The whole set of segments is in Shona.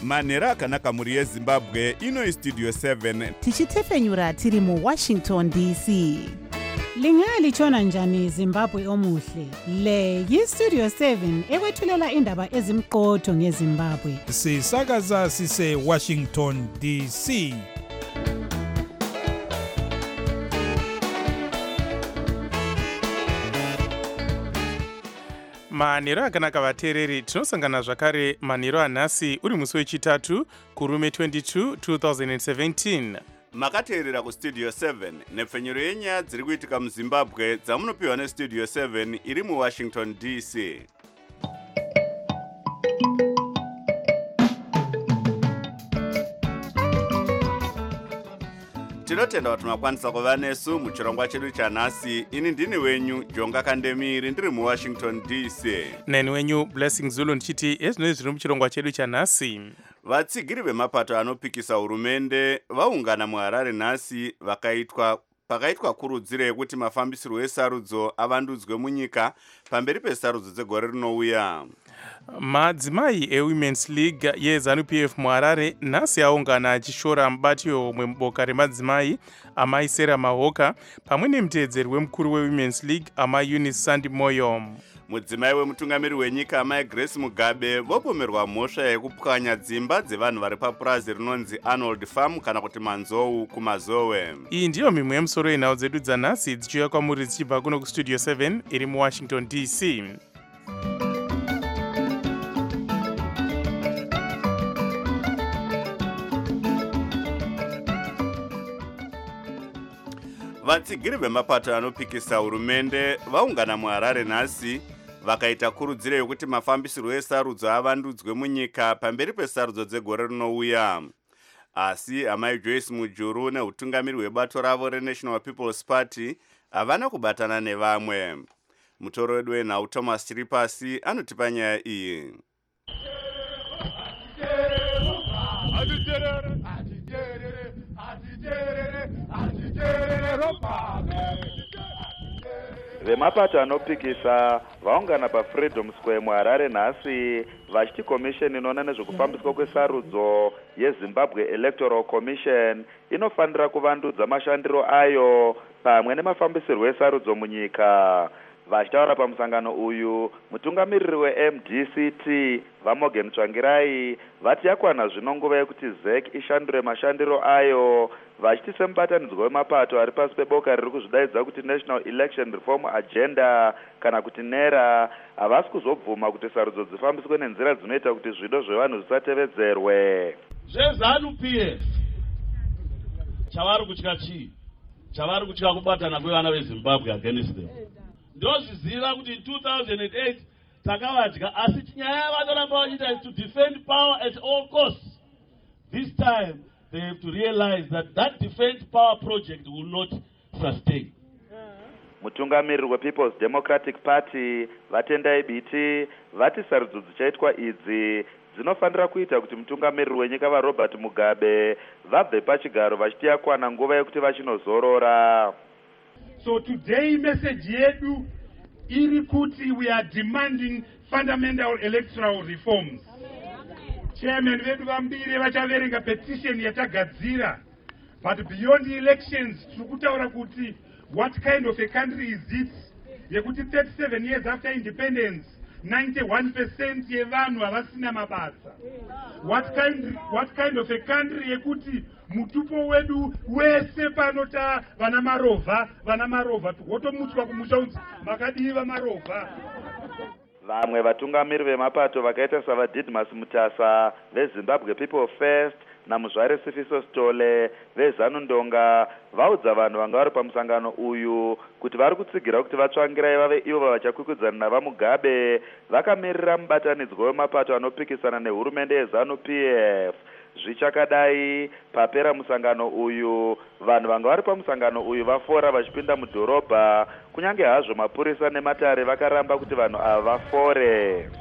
manhero akanaka mhuri yezimbabwe. Ino Studio 7 tichitefenyura tiri muWashington DC. Lingalitshona njani Zimbabwe omuhle? Le yiStudio 7 ekwethulela indaba ezimqotho ngeZimbabwe. Sisakaza sise Washington DC. Manhero akanaka vateereri, tinosangana zvakare manhero anhasi uri musi wechitatu kurume 22 2017. makateerera kuStudio 7 nepfenyuro yenyaya dziri kuitika muZimbabwe dzamunopiwa neStudio 7 iri muWashington DC. Tinotenda kuti makwanisa kuva nesu muchirongwa chedu chanhasi. Ini ndini wenyu Jonga Kandemiri ndiri muWashington DC. Neni wenyu Blessing Zulu ndichiti ezvinoi zviri muchirongwa chedu chanhasi. Vatsigiri vemapato anopikisa hurumende vaungana muHarare nhasi pakaitwa kurudziro yekuti mafambisirwo esarudzo avandudzwe munyika pamberi pesarudzo dzegore rinouya. Madzimai eWomen's League yeZANU-PF muHarare nhasi aungana achishora mubati wehomwe muboka remadzimai amai Sarah Mahoka pamwe nemutevedzeri wemukuru weWomen's League amai Eunice Sandi Moyo. Mudzimai wemutungamiri wenyika amai Grace Mugabe vopomerwa mhosva yekupwanya dzimba dzevanhu vari papurazi rinonzi Arnold Farm kana kuti Manzou kumazowe. Iyi ndiyo mimwe yemusoro yenhau dzedu dzanhasi dzichiuya kwamuri dzichibva kuno kuStudio 7 iri muWashington DC. Vatsigiri vemapato anopikisa hurumende vaungana muHarare nhasi vakaita kurudziro yekuti mafambisirwo esarudzo avandudzwe munyika pamberi pesarudzo dzegore rinouya. Asi amai Joyce Mujuru neutungamiri hwebato ravo reNational People's Party havana kubatana nevamwe. Mutoro wedu wenhau Thomas Chiripasi anotipa nyaya iyi. Vemapato anopikisa vaungana paFreedom Square muHarare nhasi vachiti komisheni inoona nezvekufambiswa kwesarudzo yeZimbabwe Electoral Commission inofanira kuvandudza mashandiro ayo pamwe nemafambisirwo esarudzo munyika. Vachitaura pamusangano uyu, mutungamiriri weMDCT vaMorgan Tsvangirai vati yakwana zvino nguva yekuti ZEC ishandure mashandiro ayo, vachiti semubatanidzwa wemapato ari pasi peboka riri kuzvidaidza kuti National Election Reform Agenda kana kuti NERA havasi kuzobvuma kuti sarudzo dzifambiswe nenzira dzinoita kuti zvido zvevanhu zvisatevedzerwe. ZANU-PF chavari kutya chii? Chavari kutya kubatana kwevana veZimbabwe against them. Ndozviziva kuti in 2008 takavadya, asi nyaya yavanoramba vachiita is to defend power at all costs. This time they have to realize that that defend power project will not sustain. Mutungamiriri wePeople's Democratic Party vatendai biti vati sarudzo dzichaitwa idzi dzinofanira kuita kuti mutungamiriri wenyika vaRobert Mugabe vabve pachigaro vachiti yakwana nguva yekuti vachinozorora. So today message yedu iri kuti we are demanding fundamental electoral reforms. Chairman vedu vambire vachaverenga petition yatagadzira. But beyond the elections, tikutaura kuti what kind of a country is this? Yekuti 37 years after independence, 91% yevanhu havasina mabasa. What kind of a country yekuti mutupo wedu wese panota vana marova wotomutswa kumusha unzi makadiva marova. Vamwe vatungamiri vemapato vakaita savaDidmus Mutasa veZimbabwe People First naMuzvare Sifiso Stole veZANU-Ndonga vaudza vanhu vanga vari pamusangano uyu kuti vari kutsigira kuti vatsvangirai vave ivo vachakwikwidzana navaMugabe vakamirira mubatanidzwa wemapato anopikisana nehurumende yeZANU-PF. Zvichakadai papera musangano uyu, vanhu vanga vari pamusangano uyu vafora vachipinda mudhorobha, kunyange hazvo mapurisa nematare vakaramba kuti vanhu ava vafore.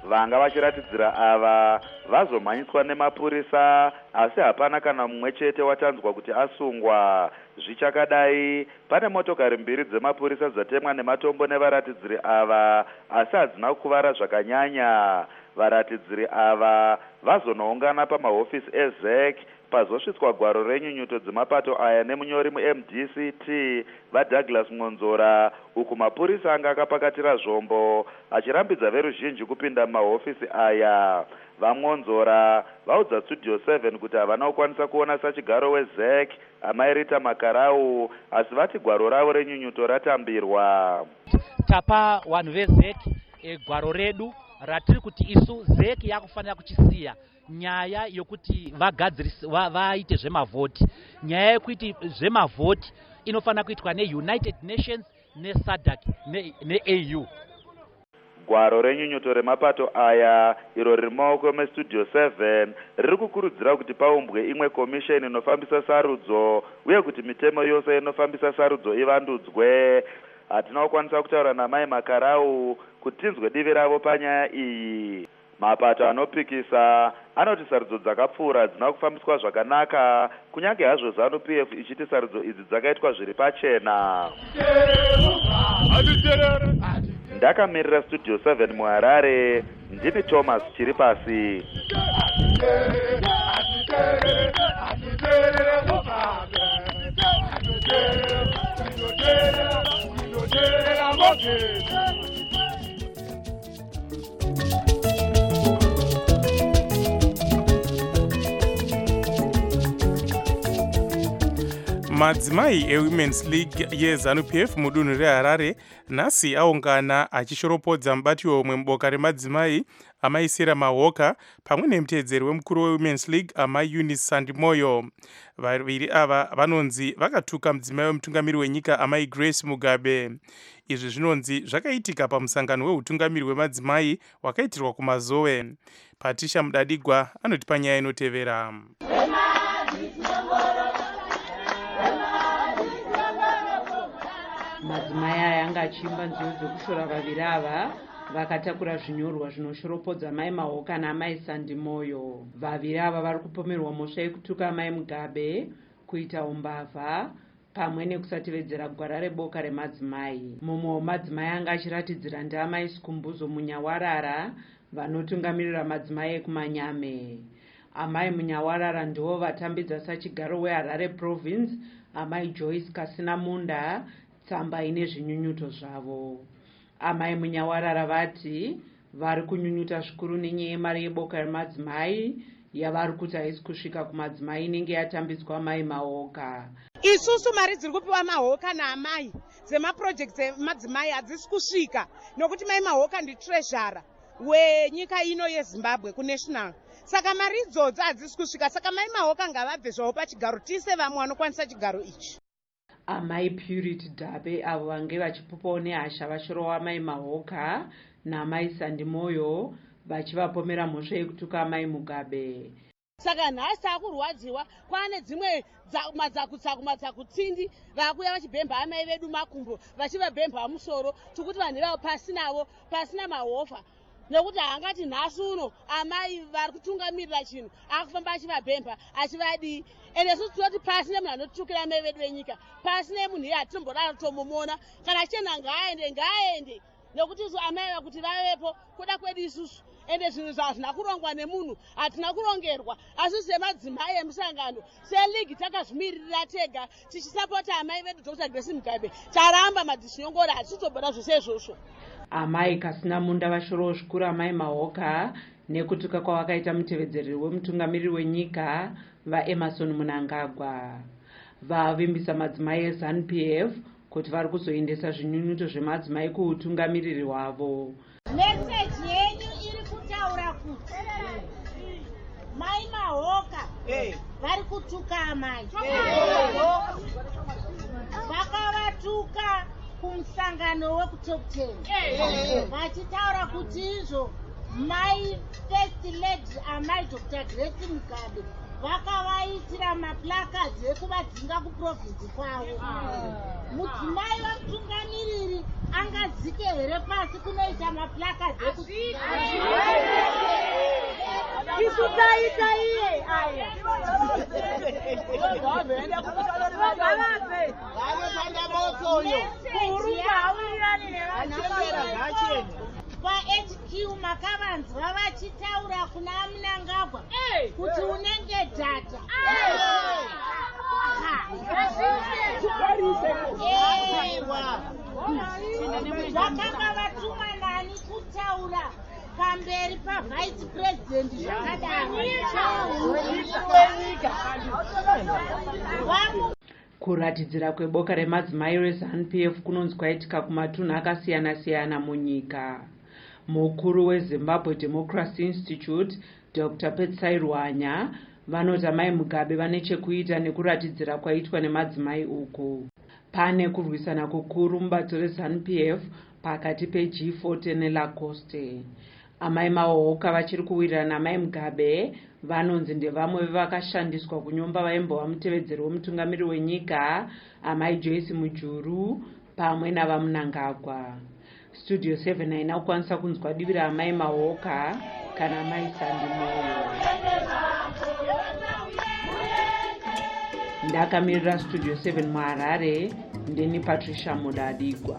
vanga vachiratidzira ava vazomhanyiswa nemapurisa, asi hapana kana mumwe chete watanzwa kuti asungwa. Zvichakadai, pane motokari 2 dzemapurisa dzatemwa nematombo nevaratidziri ava, asi hadzina kukuvara zvakanyanya. Varatidziri ava vazonoungana pamahofisi eZEC pazosvitswa gwaro renyunyuto dzemapato aya nemunyori muMDCT vaDouglas Ngonzora, uku mapurisa anga akapakatira zvombo achirambidza veruzhinji kupinda mumahofisi aya. VaNgonzora vaudza Studio 7 kuti havana kukwanisa kuona sachigaro weZEC amai Rita Makarau, asi vati gwaro ravo renyunyuto ratambirwa. Tapa vanhu veZEC gwaro redu ratiri kuti isu ZEC yakufanira kuchisiya nyaya yokuti vaite zvemavhoti. Nyaya yokuti zvemavhoti inofanira kuitwa neUnited Nations, neSADC neAU. Gwaro renyunyuto remapato aya iro riri mumaoko meStudio 7 riri kukurudzira kuti paumbwe imwe komisheni inofambisa sarudzo uye kuti mitemo yose inofambisa sarudzo ivandudzwe. Hatina kukwanisa kutaura namai Makarau kuti tinzwe divi ravo panyaya iyi. Mapato anopikisa anoti sarudzo dzakapfuura dzina kufambiswa zvakanaka, kunyange hazvo ZANU-PF ichiti sarudzo idzi dzakaitwa zviri pachena. Ndakamirira Studio 7 muHarare, ndini Thomas Chiripasi. Madzimai eWomen's League yeZANU-PF mudunhu reHarare nhasi aungana achishoropodza mubatiro umwe muboka remadzimai amai Sarah Mahoka pamwe nemutedzeri wemukuru weWomen's League amai Eunice Sandimoyo. Vaviri ava vanonzi vakatuka mudzimai wemutungamiri wenyika amai Grace Mugabe. Izvi zvinonzi zvakaitika pamusangano weutungamiri wemadzimai wakaitirwa kumazowe. Patricia Mudadigwa anotipa nyaya inotevera. Madzimai aya anga achiimba nziyo dzokushora vaviri ava vakatakura zvinyorwa zvinoshoropodza amai Mahoka naamai Sandimoyo. Vaviri ava vari kupomerwa mhosva yekutuka amai Mugabe, kuita umbavha pamwe nekusatevedzera gwara reboka remadzimai. Mumwe wemadzimai anga achiratidzira ndaamai Sikumbuzo Munyawarara vanotungamirira madzimai ekumanyame. Amai Munyawarara ndivo vatambidza sachigaro weHarare Province amai Joyce Kasinamunda tsamba ine zvinyunyuto zvavo. Amai Munyawarara vati vari kunyunyuta zvikuru nenyaya yemari yeboka remadzimai yavari kuti haisi kusvika kumadzimai inenge yatambidzwa amai Mahoka. Isusu mari dziri kupiwa Mahoka naamai dzemaprojekti emadzimai hadzisi kusvika nokuti mai Mahoka nditreasure wenyika ino yeZimbabwe kunational. Saka mari idzodzo hadzisi kusvika, saka mai Mahoka ngavabve zvavo pachigaro tise vamwe vanokwanisa chigaro ichi. Amai Purity Dabe avo vange vachipupawo nehasha vashorowa amai Mahoka naamai Sandimoyo vachivapomera mhosva yekutuka amai Mugabe. Saka nhasi akurwadziwa kwane dzimwe madzakutsindi vakuya vachibhemba amai vedu makumbo vachivabhemba musoro tukuti vanhu vavo pasina mahofa. Nekuti hangati nhasi uno amai vari kutungamirira chinhu akufamba achivabhemba achivadii. Ende isusu tinoti pasi nemunhu anotukira amai vedu venyika, pasi nemunhu iye hatimbodaro tombomona. Kana achena ngaaende nekuti isu amai kuti vavepo kuda kwedu isusu. Ende zvinhu zvazvina kurongwa nemunhu hatina kurongerwa. Asi semadzimai emusangano seligi takazvimirira tega tichisapota amai vedu Dr. Grace Mugabe taramba madzishinyongora hatitobona zvose izvozvo. Amai Kasinamunda vashorowo zvikuru amai Mahoka nekutuka kwavakaita mutevedzeri wemutungamiriri wenyika vaEmerson Mnangagwa. Vavimbisa madzimai eZANU-PF kuti vari kuzoendesa zvinyunyuto zvemadzimai kuutungamiriri hwavo. Meseji yenyu iri kutaura kuti mai Mahoka vari kutuka amai. Vakavatuka kumusangano wekutop 10 vachitaura kuti izvo my first lady amai Dr. Grace Mugabe vakavaitira maplakadzi ekuvadzinga kuprovinsi kwavo. Mudzimai wamutungamiriri angadzike here pasi kunoita maplakadzi isu taita iye aya paHQ makavanzwa vachitaura kuna Mnangagwa kuti unenge dhata. Vakanga vatumwa nani kutaura pamberi pavice president zvakadaro. Kuratidzira kweboka remadzimai reZANU-PF kunonzi kwaitika kumatunhu akasiyana-siyana munyika. Mukuru weZimbabwe Democracy Institute, Dr. Petsai Rwanya, vanoti amai Mugabe vane chekuita nekuratidzira kwaitwa nemadzimai uku. Pane kurwisana kukuru mubato reZANU-PF pakati peG40 neLacoste. Amai Mahoka vachiri kuwirirana amai Mugabe vanonzi ndevamwe vakashandiswa kunyomba vaimbova mutevedzeri wemutungamiri wenyika amai Joyce Mujuru pamwe navaMnangagwa. Studio 7 haina kukwanisa kunzwa divi raamai Mahoka kana amai Sandimoyo. Ndakamirira Studio 7 muHarare, ndini Patricia Mudadigwa.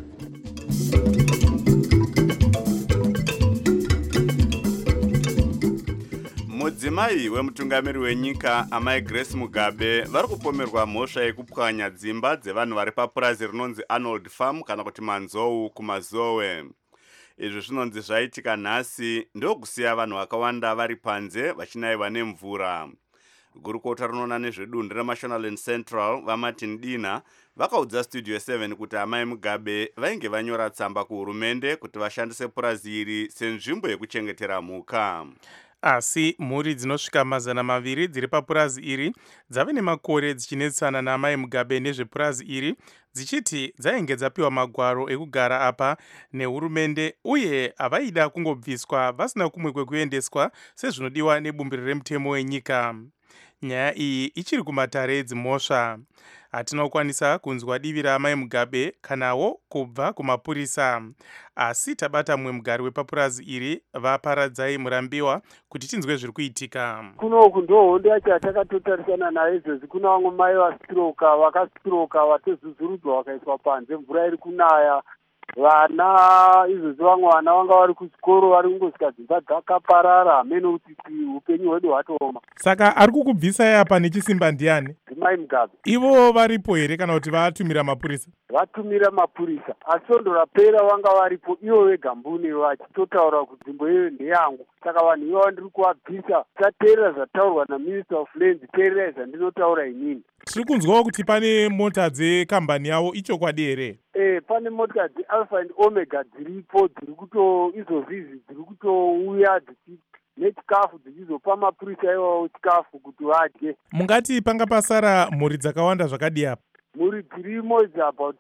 Mudzimai wemutungamiri wenyika amai Grace Mugabe vari kupomerwa mhosva yekupwanya dzimba dzevanhu vari papurazi rinonzi Arnold Farm kana kuti Manzou kumazowe. Izvi zvinonzi zvaitika nhasi ndokusiya vanhu vakawanda vari panze vachinaiwa nemvura. Gurukota rinoona nezvedunhu reMashonaland Central vaMartin Dina vakaudza Studio 7 kuti amai Mugabe vainge vanyora tsamba kuhurumende kuti vashandise purazi iri senzvimbo yekuchengetera mhuka. Asi mhuri dzinosvika 200 dziri papurazi iri dzave nemakore dzichinetsana naamai Mugabe nezvepurazi iri dzichiti dzainge dzapiwa magwaro ekugara apa nehurumende uye havaida kungobviswa vasina kumwe kwekuendeswa sezvinodiwa nebumbiro remutemo wenyika. Nyaya iyi ichiri kumatare edzimhosva. Hatina kukwanisa kunzwa divi raamai Mugabe kanawo kubva kumapurisa. Asi tabata mumwe mugari wepapurazi iri vaparadzai Murambiwa kuti tinzwe zviri kuitika. Kunoku ndohondo yacho yatakatotarisana nayo izvozvi. Kuna vamwe mai vakasitroka vatezuzurudza vakaiswa panze, mvura iri kunaya. Vana izvozvi vamwe vana vanga vari kuchikoro vari kungosvika dzimba dzakaparara hamene kuti upenyu hwedu hwatooma. Saka ari kukubvisai apa nechisimba ndiani? Ndimai Mugabe. Ivo varipo here kana kuti vatumira mapurisa? Vatumira mapurisa. Asi svondo rapera vanga varipo ivo vega mbune vachitotaura kuti nzvimbo iyo ndeyangu. Saka vanhu ivavo ndiri kuvabvisa. Tateerera zvataurwa naMinister of Lands, teererai zvandinotaura inini. Tiri kunzwawo kuti pane mota dzekambani yavo, ichokwadi here? Pane mota dzeAlpha and Omega dziripo izvozvi dziri kutouya nechikafu dzichizopa mapurisa iwawo chikafu kuti vadye. Mungati panga pasara mhuri dzakawanda zvakadi apa? Mhuri dzirimo is about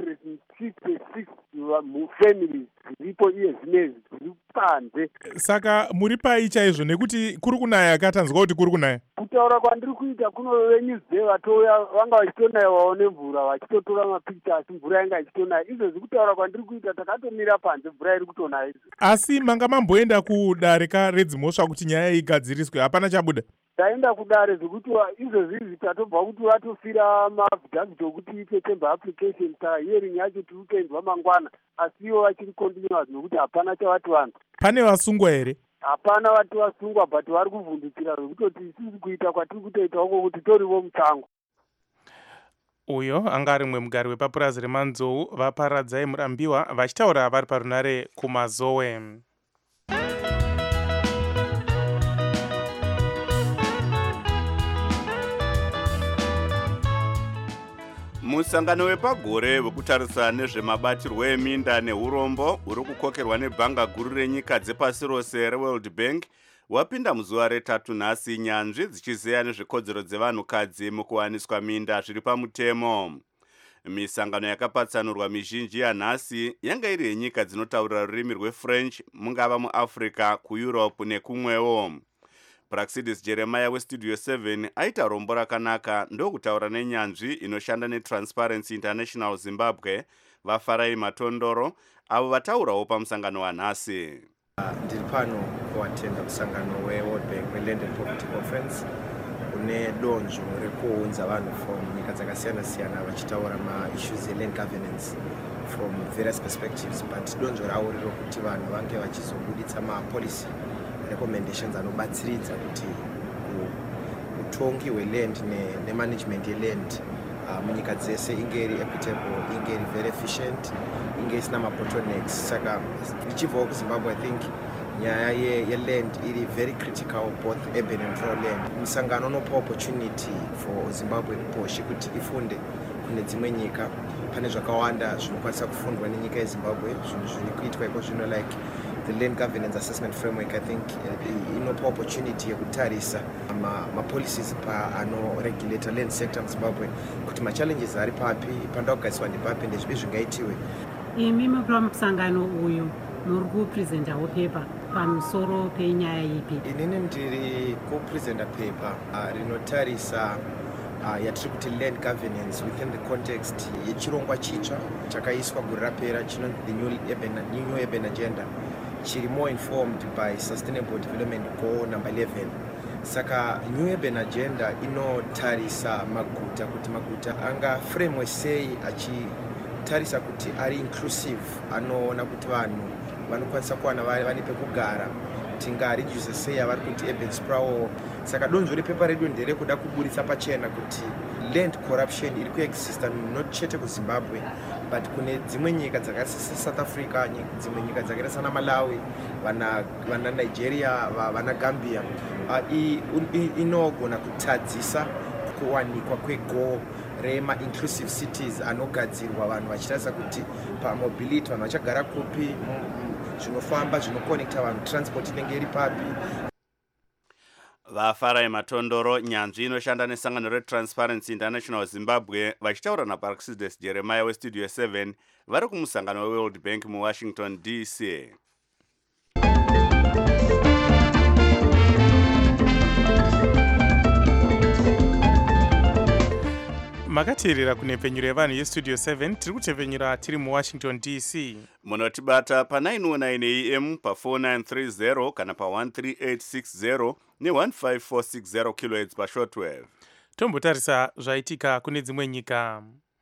266 families dziripo iye zvinezvi dziri panze. Saka muri pai chaizvo nekuti kuri kunaya katanzwa kuti kuri kunaya? Kutaura kwandiri kuita kuno veNewsday vatouya vanga vachitonayiwawo nemvura vachitotora mapikicha asi mvura yanga ichitonaya. Izvozvi kutaura kwandiri kuita takatomira panze mvura iri kutonaya. Asi manga mamboenda kudare redzimhosva kuti nyaya igadziriswe, hapana chabuda? Taenda kudare zvekuti izvozvi tatobva kuti vatofira mavhidhavhidhi okuti iite temba application. Saka hearing yacho tiri kutoendwa mangwana asi ivo vachiri continuous nokuti hapana chavati vanhu. Pane vasungwa here? Hapana vati vasungwa but vari kuvhundukira zvekutoti isisi kuita kwatiri kutoita uko kuti torivo mutango. Uyo anga ari mumwe mugari wepapurazi reManzou vaparadzai Murambiwa vachitaura vari parunare kumazowe. Musangano wepagore wekutarisa nezvemabatirwo eminda neurombo uri kukokerwa nebhanga guru renyika dzepasi rose reWorld Bank wapinda muzuva retatu nhasi, nyanzvi dzichizeya nezvekodzero dzevanhukadzi mukuwaniswa minda zviri pamutemo. Misangano yakapatsanurwa mizhinji yanhasi yanga iri yenyika dzinotaurira rurimi rweFrench mungava muAfrica, kuEurope nekumwewo. Praxidis Jeremiah weStudio 7 aita rombo rakanaka ndokutaura nenyanzvi inoshanda neTransparency International Zimbabwe vaFarai Matondoro avo vataurawo pamusangano wanhasi. Ndiri pano kuatenda musangano weWorld Bank weLand and Poverty Conference une donzvo rekuunza vanhu from nyika dzakasiyana-siyana vachitaura maissues eland governance from various perspectives, but donzvo ravo riro kuti vanhu vange vachizobuditsa mapolicy recommendations anobatsiridza kuti utongi hweland nemanagement yeland munyika dzese inge iri equitable, inge iri very efficient, inge isina mabottlenecks. Saka ndichibvawo kuZimbabwe, I think nyaya yeland iri very critical, both urban and rural land. Musangano unopa opportunity for Zimbabwe kuposhe kuti ifunde kune dzimwe nyika. Pane zvakawanda zvinokwanisa kufundwa nenyika yeZimbabwe, zvinhu zviri kuitwa iko zvino like the land governance assessment framework. I think inopa opportunity yekutarisa policies anoregulate land sector muZimbabwe kuti challenges ari papi, panda kugadziswa ndipapi ndezvipi zvingaitiwe. Imi mumusangano uyu muri kupresentawo paper pamusoro penyaya ipi? Inini ndiri kupresenta paper rinotarisa yatiri kuti land governance within the context yechirongwa chitsva chakaiswa gore rapera chinonzi the new urban agenda, chiri more informed by sustainable development goal number 11. Saka new urban agenda inotarisa maguta kuti maguta anga frame sei achitarisa kuti ari inclusive, anoona kuti vanhu vanokwanisa kuwana vane pekugara, tingareduce sei avari kuti urban sprawl. Saka donzvo repepa redu nderekuda kuburitsa pachena kuti land corruption iri kuexista not chete kuZimbabwe but kune dzimwe nyika dzakaita South Africa, dzimwe nyika dzakaita sana Malawi, vana Nigeria, vana Gambia. Inogona kutadzisa kuwanikwa kwego rema-inclusive cities anogadzirwa vanhu vachitarisa kuti pamobility vanhu vachagara kupi, zvinofamba zvinokonekta vanhu, transport inenge iri papi. VaFarai Matondoro, nyanzvi inoshanda nesangano reTransparency International Zimbabwe, vachitaura naPraxidis Jeremiah weStudio 7 vari kumusangano weWorld Bank muWashington DC. Makateerera kunepfenyuro yevanhu yeStudio 7, tiri kutepfenyura tiri muWashington DC. Munotibata pa919 AM pa4930 kana pa13860 ne15460 kHz pashortwave. Tombotarisa zvaitika kune dzimwe nyika.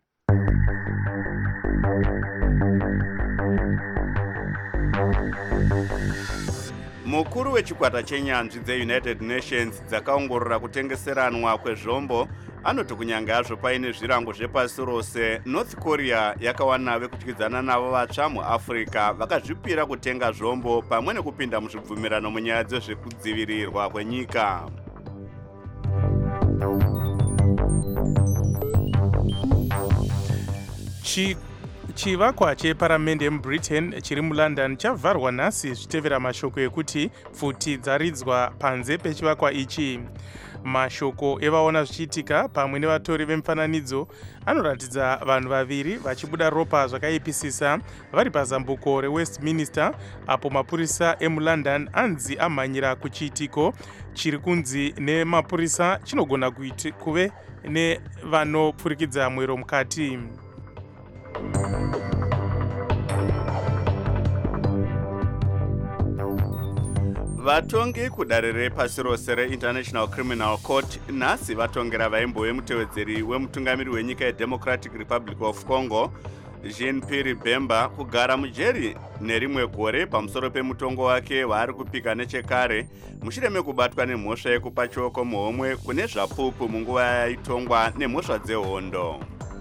Mukuru wechikwata chenyanzvi dzeUnited Nations dzakaongorora kutengeseranwa kwezvombo anoti kunyange hazvo paine zvirango zvepasi rose, North Korea yakawana vekutyidzana navo vatsva muAfrica vakazvipira kutenga zvombo pamwe nekupinda muzvibvumirano munyaya dzezvekudzivirirwa kwenyika. Chivakwa cheparamende muBritain chiri muLondon chavharwa nhasi zvichitevera mashoko ekuti pfuti dzaridzwa panze pechivakwa ichi. Mashoko evaona zvichiitika pamwe nevatori vemufananidzo anoratidza vanhu vaviri vachibuda ropa zvakaipisisa vari pazambuko reWestminster, apo mapurisa emuLondon anzi amhanyira kuchiitiko chiri kunzi nemapurisa chinogona kuve nevanopfurikidza mwero mukati. Vatongi kudare repasi rose reInternational Criminal Court nhasi vatongera vaimbo vemutevedzeri wemutungamiri wenyika yeDemocratic Republic of Congo Jean-Pierre Bemba kugara mujeri nerimwe gore pamusoro pemutongo wake waari kupika nechekare mushure mekubatwa nemhosva yekupa choko muhomwe kune zvapupu munguva yaitongwa nemhosva dzehondo.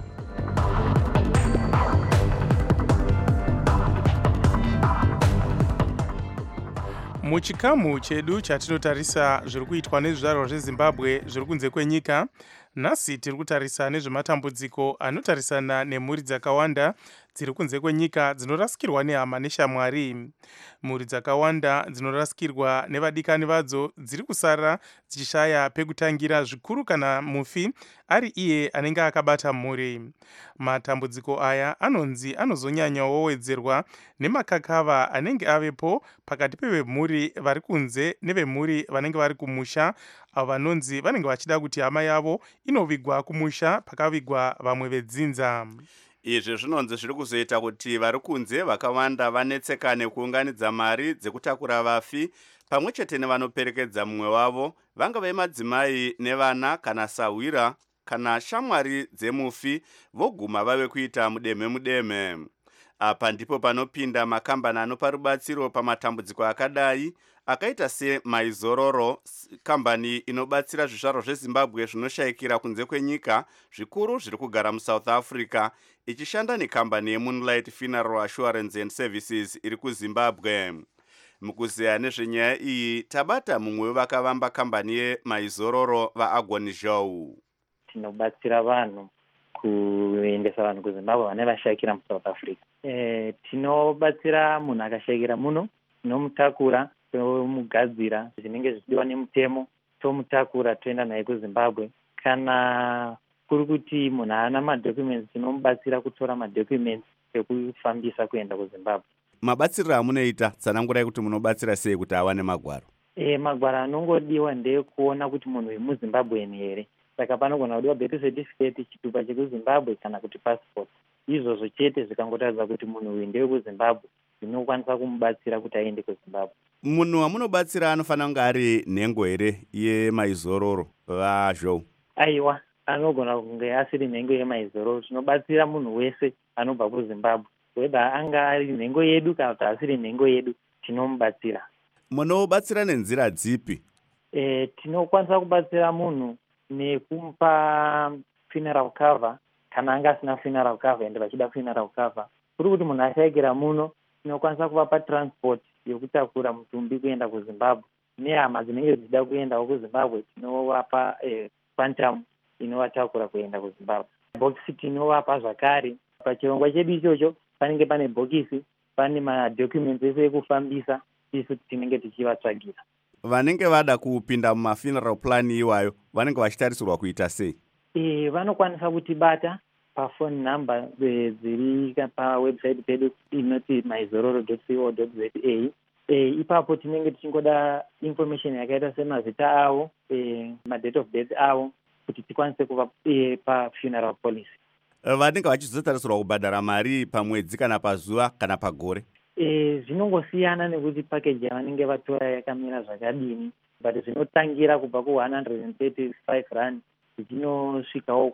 Muchikamu chedu chatinotarisa zviri kuitwa nezvizvarwa zveZimbabwe zviri kunze kwenyika, nhasi tiri kutarisa nezvematambudziko anotarisana nemhuri dzakawanda dziri kunze kwenyika dzinorasikirwa nehama neshamwari. Mhuri dzakawanda dzinorasikirwa nevadikani vadzo dziri kusara dzichishaya pekutangira, zvikuru kana mufi ari iye anenge akabata mhuri. Matambudziko aya anonzi anozonyanyawowedzerwa nemakakava anenge avepo pakati pevemhuri vari kunze nevemhuri vanenge vari kumusha, avo vanonzi vanenge vachida kuti hama yavo inovigwa kumusha pakavigwa vamwe vedzinza. Izvi zvinonzi zviri kuzoita kuti vari kunze vakawanda vanetsekane kuunganidza mari dzekutakura vafi pamwe chete nevanoperekedza mumwe wavo, vangave madzimai nevana kana sahwira kana shamwari dzemufi, voguma vave kuita mudeme. Apa ndipo panopinda makambani anopa rubatsiro pamatambudziko akadai, akaita seMaizororo, kambani inobatsira zvizvarwa zveZimbabwe zvinoshayikira kunze kwenyika, zvikuru zviri kugara muSouth Africa, ichishanda nekambani yeMoonlight Funeral Assurance and Services iri kuZimbabwe. Mukuzeya nezvenyaya iyi tabata mumwe wevakavamba kambani yeMaizororo, vaAgoni Zhou. Tinobatsira vanhu kuendesa vanhu kuZimbabwe vane vashayikira muSouth Africa. Tinobatsira munhu akashayikira muno, tinomutakura, tomugadzira zvinenge zvichidiwa nemutemo, tomutakura toenda naye kuZimbabwe. Kana kuri kuti munhu haana madocuments, tinomubatsira kutora madocuments ekufambisa kuenda kuZimbabwe. Mabatsiriro amunoita, tsanangurai kuti munobatsira sei kuti awane magwaro? Magwaro anongodiwa ndekuona kuti munhu wemuZimbabwe here. Saka panogona kudiwa birth certificate, chitupa chekuZimbabwe kana kuti passport. Izvozvo chete zvikangotaridza kuti munhu uyu ndewekuZimbabwe, zvinokwanisa kumubatsira kuti aende kuZimbabwe. Munhu wamunobatsira anofanira kunge ari nhengo here yeMaizororo, vaZhou? Aiwa, anogona kunge asiri nhengo yeMaizororo. Tinobatsira munhu wese anobva kuZimbabwe, whether anga ari nhengo yedu kana kuti asiri nhengo yedu, tinomubatsira. Munobatsira nenzira dzipi? Tinokwanisa kubatsira munhu nekumupa funeral cover kana anga asina funeral cover ende vachida funeral cover. Kuri kuti munhu ashayikira muno, tinokwanisa kuvapa transport yokutakura mutumbi kuenda kuZimbabwe. Nehama dzinenge dzichida kuendawo kuZimbabwe, tinovapa quantum inovatakura kuenda kuZimbabwe. Bhokisi tinovapa zvakare. Pachirongwa chedu ichocho panenge pane bhokisi, pane madocuments ese ekufambisa, isu tinenge tichivatsvagira. Vanenge vada kupinda mumafuneral plan iwayo, vanenge vachitarisirwa kuita sei? Vanokwanisa kutibata pafone number dziri pawebsite pedu inoti maizororo.co.za. Ipapo tinenge tichingoda information yakaita semazita avo, madate of death avo, kuti tikwanise kuva pafuneral policy. Vanenge vachizotarisirwa kubhadhara mari pamwedzi kana pazuva kana pagore? Zvinongosiyana nekuti package yavanenge vatora yakamira zvakadini, but zvinotangira kubva ku135 rand zvichinosvikawo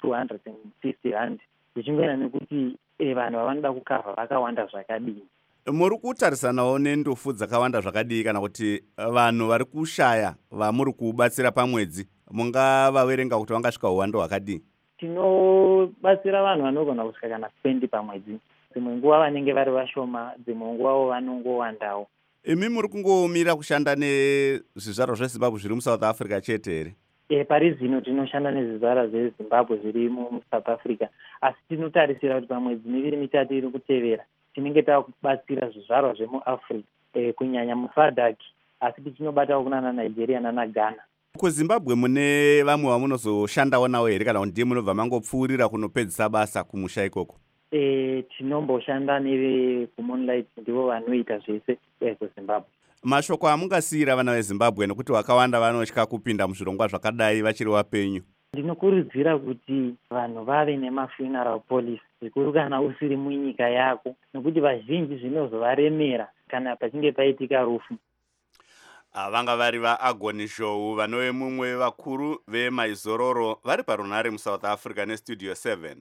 kuma250 rand, zvichingoenda nekuti vanhu vavanoda kukavha vakawanda zvakadini. Muri kutarisanawo nendofu dzakawanda zvakadii, kana kuti vanhu vari kushaya vamuri kubatsira pamwedzi mungavaverenga kuti vangasvika uwando hwakadii? Tinobatsira vanhu vanogona kusvika kana 20 pamwedzi. Dzimwe nguva vanenge vari vashoma, dzimwe nguvawo vanongowandawo. Imi muri kungomira kushanda nezvizvarwa zveZimbabwe zviri muSouth Africa chete here? Pari zvino tinoshanda nezvizvarwa zveZimbabwe zviri muSouth Africa, asi tinotarisira kuti pamwedzi 2-3 iri kutevera tinenge takubatsira zvizvarwa zvemuAfrica, kunyanya muSADC, asi tichinobatawo kunana Nigeria nana Ghana. KuZimbabwe mune vamwe vamunozoshandawo nawo here, kana kuti ndiye munobva mangopfuurira kunopedzisa basa kumusha ikoko? Tinomboshanda nevekuMoonlight, ndivo vanoita zvese kuZimbabwe. Mashoko amungasiyira vana veZimbabwe nekuti vakawanda vanotya kupinda muzvirongwa zvakadai vachiri vapenyu? Ndinokurudzira kuti vanhu vave nemafuneral policy, zvikuru kana usiri munyika yako, nekuti vazhinji zvinozovaremera kana pachinge paitika rufu. Vanga vari vaAgoni Zhou, vanove mumwe vakuru veMaizororo, vari parunhare muSouth Africa neStudio 7.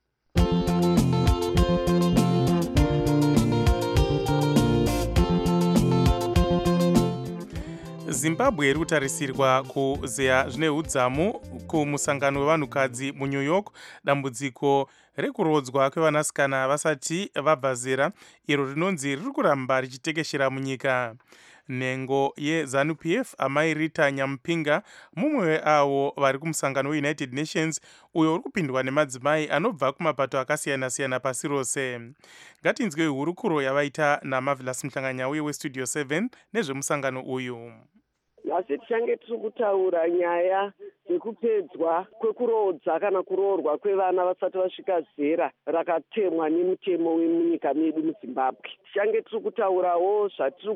Zimbabwe iri kutarisirwa kuzeya zvine udzamu kumusangano wevanhukadzi muNew York dambudziko rekurodzwa kwevanasikana vasati vabva zera, iro rinonzi riri kuramba richitekeshera munyika. nhengo yeZANU-PF amai Rita Nyampinga, mumwe weavo vari kumusangano weUnited Nations uyo uri kupindwa nemadzimai anobva kumapato akasiyana-siyana pasi rose. Ngatinzwei hurukuro yavaita naMarvelous Mhlanganyauye weStudio 7 nezvemusangano uyu. Nhasi tichange tiri kutaura nyaya dzekupedzwa kwekuroodza kana kuroorwa kwevana vasati vasvika zera rakatemwa nemutemo wemunyika medu muZimbabwe. Tichange tiri kutaurawo zvatiri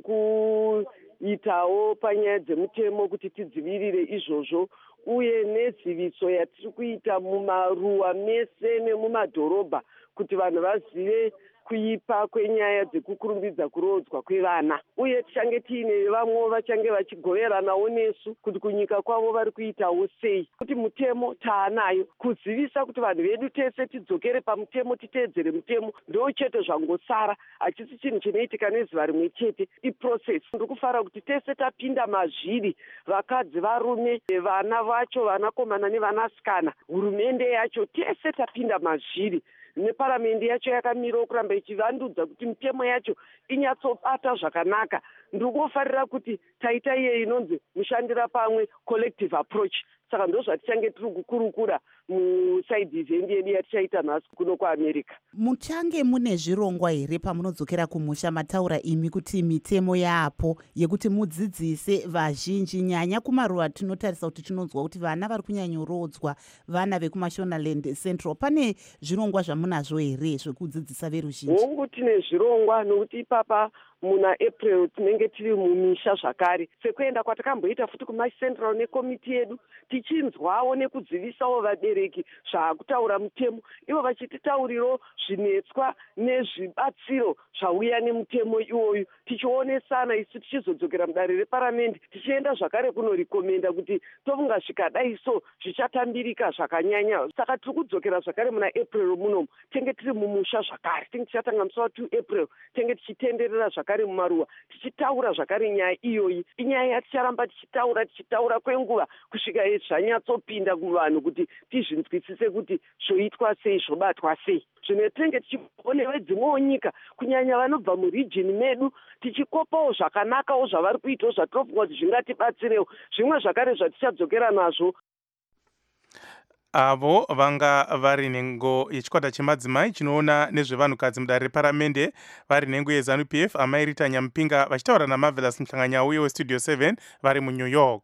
kuitawo panyaya dzemutemo kuti tidzivirire izvozvo, uye neziviso yatiri kuita mumaruwa mese nemumadhorobha kuti vanhu vazive kuipa kwenyaya dzekukurumbidza kuroodzwa kwevana. Uye tichange tiine vamwe vachange vachigoveranawo nesu kuti kunyika kwavo vari kuitawo sei, kuti mutemo taanayo, kuzivisa kuti vanhu vedu tese tidzokere pamutemo, titeedzere mutemo, ndo chete zvangosara, hachisi chinhu chinoitika nezuva rimwe chete, iprocess. Ndiri kufara kuti tese tapinda mazviri, vakadzi, varume, vana vacho, vanakomana nevanasikana, hurumende yacho, tese tapinda mazviri. Neparamende yacho yakamirawo kuramba ichivandudza kuti mitemo yacho inyatsobata zvakanaka. Ndingofarira kuti taita iye inonzi mushandira pamwe, collective approach. Saka ndo zvatichange tiri kukurukura musaidhi event yedu yatichaita nhasi kuno kuAmerica. Muchange mune zvirongwa here pamunodzokera kumusha mataura imi kuti mitemo yaapo yekuti mudzidzise vazhinji, nyanya kumaruwa tinotarisa kuti tinonzwa kuti vana vari kunyanyorodzwa, vana vekuMashonaland Central. Pane zvirongwa zvamunazvo here zvekudzidzisa veruzhinji? Hongu tine zvirongwa, nokuti ipapa muna April tinenge tiri mumisha zvakare, sekuenda kwatakamboita futi kumaCentral nekomiti yedu, tichinzwawo nekudzivisawo vabereki zvaakutaura mutemo, ivo vachititauriro zvinetswa nezvibatsiro zvauya nemutemo iwoyu, tichionesana isu tichizodzokera mudare reparamende, tichienda zvakare kunorikomenda kuti tofunga zvikadai so zvichatambirika zvakanyanya. Saka tiri kudzokera zvakare muna April munomu, tenge tiri mumusha zvakare, tenge tichatanga musi wa2 April, tenge tichitenderera zvakare mumaruwa, tichitaura zvakare nyaya iyoyi. Inyaya yaticharamba tichitaura kwenguva kusvika zvanyatsopinda kuvanhu kuti tizvinzwisise kuti zvoitwa sei, zvobatwa sei. Zvimwe tinenge tichionewo dzimwewo nyika, kunyanya vanobva murijini medu, tichikopawo zvakanakawo zvavari kuitawo zvatinofunga kuti zvingatibatsirewo, zvimwe zvakare zvatichadzokera nazvo. Avo vanga vari nhengo yechikwata chemadzimai chinoona nezvevanhukadzi mudare reparamende, vari nhengo yeZANU-PF amai Rita Nyampinga vachitaura naMarvelous Mhlanganyauye weStudio 7 vari muNew York.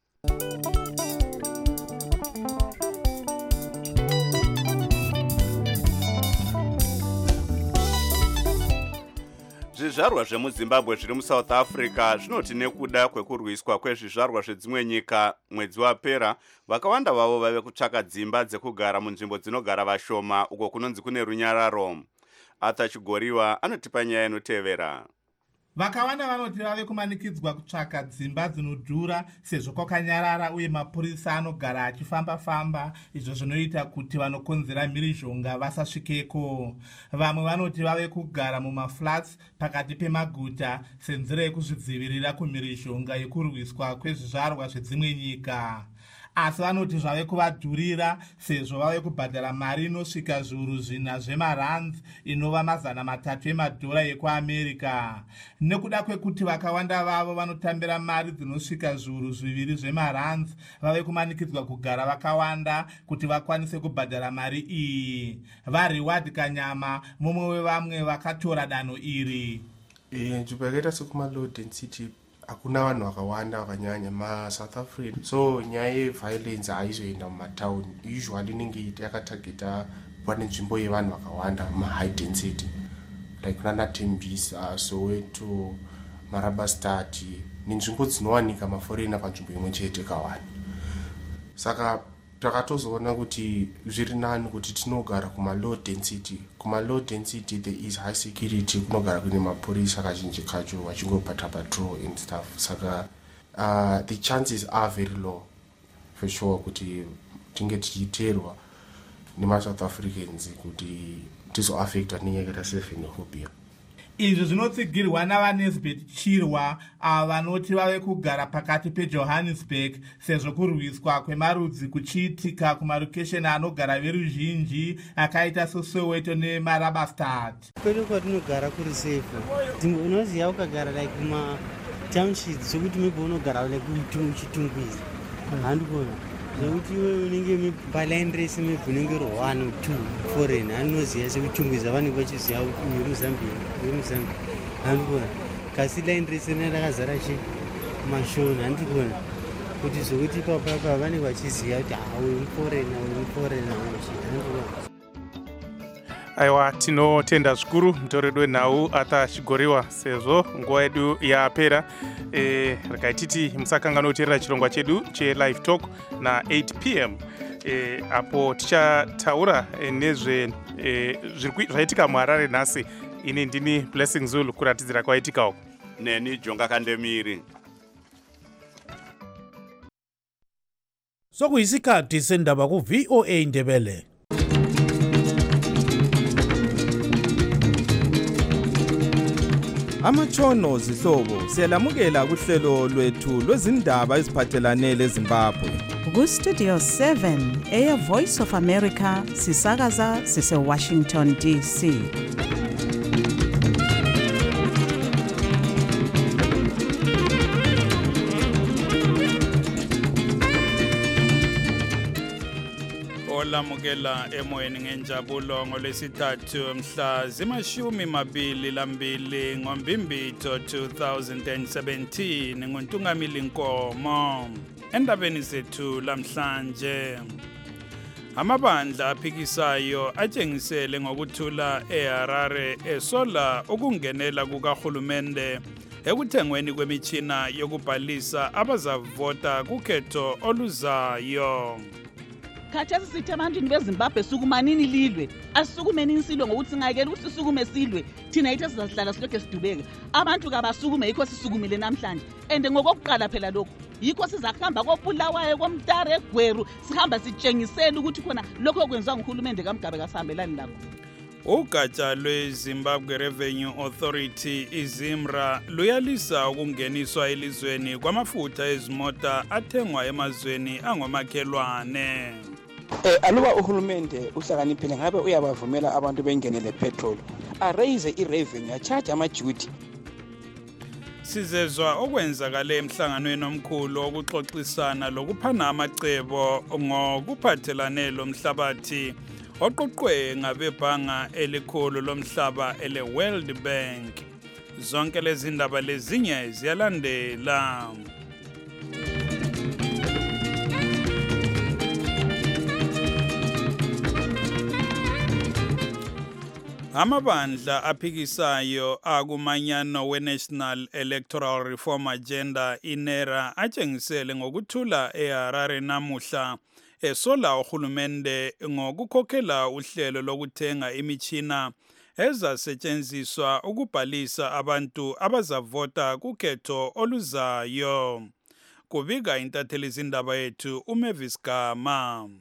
Zvizvarwa zvemuZimbabwe zviri muSouth Africa zvinoti nekuda kwekurwiswa kwezvizvarwa zvedzimwe nyika mwedzi wapera, vakawanda vavo vave kutsvaka dzimba dzekugara munzvimbo dzinogara vashoma uko kunonzi kune runyararo. Arthur Chigoriwa anotipa nyaya inotevera. Vakawanda vanoti vave kumanikidzwa kutsvaka dzimba dzinodhura sezvo kwakanyarara uye mapurisa anogara achifamba-famba, izvo zvinoita kuti vanokonzera mhirizhonga vasasvikeko. Vamwe vanoti vave kugara mumaflats pakati pemaguta senzira yekuzvidzivirira kumhirizhonga yekurwiswa kwezvizvarwa zvedzimwe nyika. Asi vanoti zvave kuvadhurira sezvo vave kubhadhara mari inosvika zviuru 4 zvemarands, inova $300 emadhora ekuAmerica. Nekuda kwekuti vakawanda vavo vanotambira mari dzinosvika zviuru 2 zvemarands, vave kumanikidzwa kugara vakawanda kuti vakwanise kubhadhara mari iyi. VaReward Kanyama, mumwe wevamwe vakatora danho iri. Nzvimbo yakaita sekuma-low density hakuna vanhu vakawanda vakanyanya maSouth Africa, so nyaya yeviolence haizoenda mumatauni. Usually inenge yakatageta pane nzvimbo yevanhu vakawanda mumahigh density, like kunana Tembisa, Soweto, Marabastad, nenzvimbo dzinowanika maforena panzvimbo imwe chete kawani. Saka takatozoona kuti zviri nani kuti tinogara kuma-low density. Kuma-low density there is high security, kunogara kune mapurisa kazhinji kacho vachingopata patrol and stuff. Saka the chances are very low for sure kuti tinge tichiterwa nemaSouth Africans kuti tizoaffectwa nenyaya yakaita sexenophobia. Izvi zvinotsigirwa navaNesbeth Chirwa, ava vanoti vave kugara pakati peJohannesburg sezvo kurwiswa kwemarudzi kuchiitika kumarokesheni anogara veruzhinji akaita seSoweto neMarabastad. Kwedu kwatinogara kuri safe. Dzimbo unoziva ukagara like township sokuti maybe unogara uchitungwiza handikona nekuti iwe unenge paline race maybe unenge ro 1 or 2 foreign anoziva sekutungwiza vanenge vachiziva muzambia handikona kasi line race rina rakazara mashoni handikona kuti zokuti papapa vanenge vachiziva kuti uyu muforeina handikona. Aiwa, tinotenda zvikuru mutoredo wenhau Arthur Chigoriwa sezvo nguva yedu yapera. Rakaititi musakanganwa chirongwa chedu che-live talk na 8 p.m. Apo tichataura nezve zvaitika muHarare nhasi. Ini ndini Blessing Zulu kuratidzira kwaitikawo. Neni Jonga Kandemiri. Sokuyisikhathi sendaba ku-VOA Ndebele. Amatshono zihlobo siyalamukela kuhlelo lwethu lwezindaba eziphathelane leZimbabwe. Ku-Studio 7 Air Voice of America sisakaza sise-Washington DC. Olamukela emoyeni ngenjabulo ngolwesithathu mhla zima-22 ngoMbimbitho 2017 nguNtungamili Nkomo. Endabeni zethu lamhlanje, amabandla aphikisayo atshengisele ngokuthula eHarare esola ukungenela kukahulumende ekuthengweni kwemitshina yokubhalisa abazavota kukhetho oluzayo. Khathesi sithi abantwini beZimbabwe sukumanini lilwe, asisukumeni silwe ngokuthi singayekela ukuthi sisukume silwe, thina yithi sizahlala silokhu sidubeka. Abantu kabasukume yikho sisukumile namhlanje. And ngokokuqala phela lokho yikho sizakuhamba koBulawayo koMtare eGweru sihamba sitshengisela ukuthi khona lokho okwenziwa nguhulumende kaMgabe kasihambelani lakho. Ugatsha lweZimbabwe Revenue Authority iZIMRA luyalisa ukungeniswa elizweni kwamafutha ezimota athengwa emazweni angomakhelwane. Aluba uhulumende uhlakaniphile ngabe uyabavumela abantu bengenele petrol, araise irevenue, acharge ama-duty. Sizezwa okwenzakale emhlanganweni omkhulu okuxoxisana lokuphana amacebo ngokuphathelane lomhlabathi oqoqwe ngabebhanga elikhulu lomhlaba ele-World Bank. Zonke lezi ndaba lezinye ziyalandela. Amabandla aphikisayo akumanyano we-National Electoral Reform Agenda INERA atshengisele ngokuthula eHarare namuhla esola uhulumende ngokukhokhela uhlelo lokuthenga imitshina ezasetshenziswa ukubhalisa abantu abazavota kukhetho oluzayo. Kubika intatheli izindaba yethu uMavis Gama.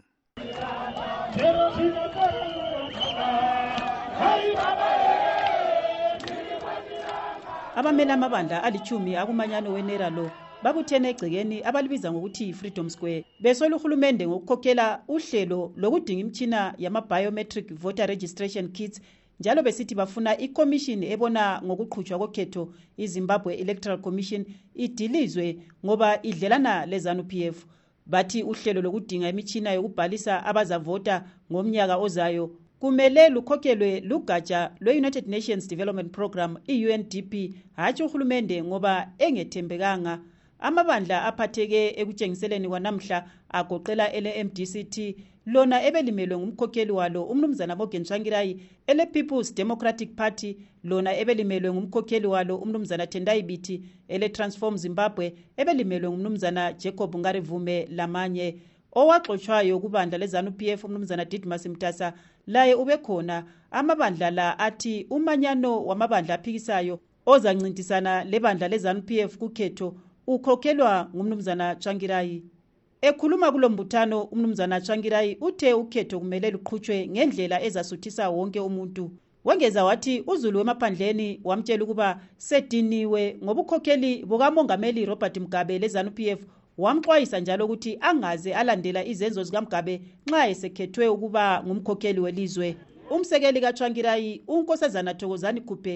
Abamela amabandla alithumi akumanyano weNERA lo babuthene egcekeni abalibiza ngokuthi Freedom Square besola uhulumende ngokukhokhela uhlelo lokudinga imtshina yama-biometric voter registration kits, njalo besithi bafuna iCommission ebona ngokuqhutshwa kokhetho iZimbabwe Electoral Commission idilizwe ngoba idlelana leZANU-PF. Bathi uhlelo lokudinga imitshina yokubhalisa abazavota ngomnyaka ozayo kumele lukhokhelwe lugatsha lwe-United Nations Development Program i-UNDP, hatshi uhulumende ngoba engethembekanga. Amabandla aphatheke ekutshengiseleni kwanamhla agoqela ele-MDCT lona ebelimelwe ngumkhokheli walo umnumzana Morgan Tsvangirai, ele-People's Democratic Party lona ebelimelwe ngumkhokheli walo umnumzana Tendai Biti, ele-Transform Zimbabwe ebelimelwe ngumnumzana Jacob Ngarivume lamanye. Owaxoshwayo kubandla leZANU-PF umnumzana Didmas Mtasa laye ubekhona. Amabandla la athi umanyano wamabandla aphikisayo ozancintisana lebandla leZANU-PF kukhetho ukhokhelwa ngumnumzana Tsvangirai. Ekhuluma kulombuthano umnumzana Tsvangirai uthe ukhetho kumele luqhutshwe ngendlela ezasuthisa wonke umuntu. Wengeza wathi uZulu wemaphandleni wamtshela ukuba sediniwe ngobukhokheli bukamongameli Robert Mugabe leZANU-PF, wamxwayisa njalo ukuthi angaze alandela izenzo zikaMgabe nxa esekhethwe ukuba ngumkhokheli welizwe. Umsekeli kaTsvangirai uNkosazana Thokozani Khuphe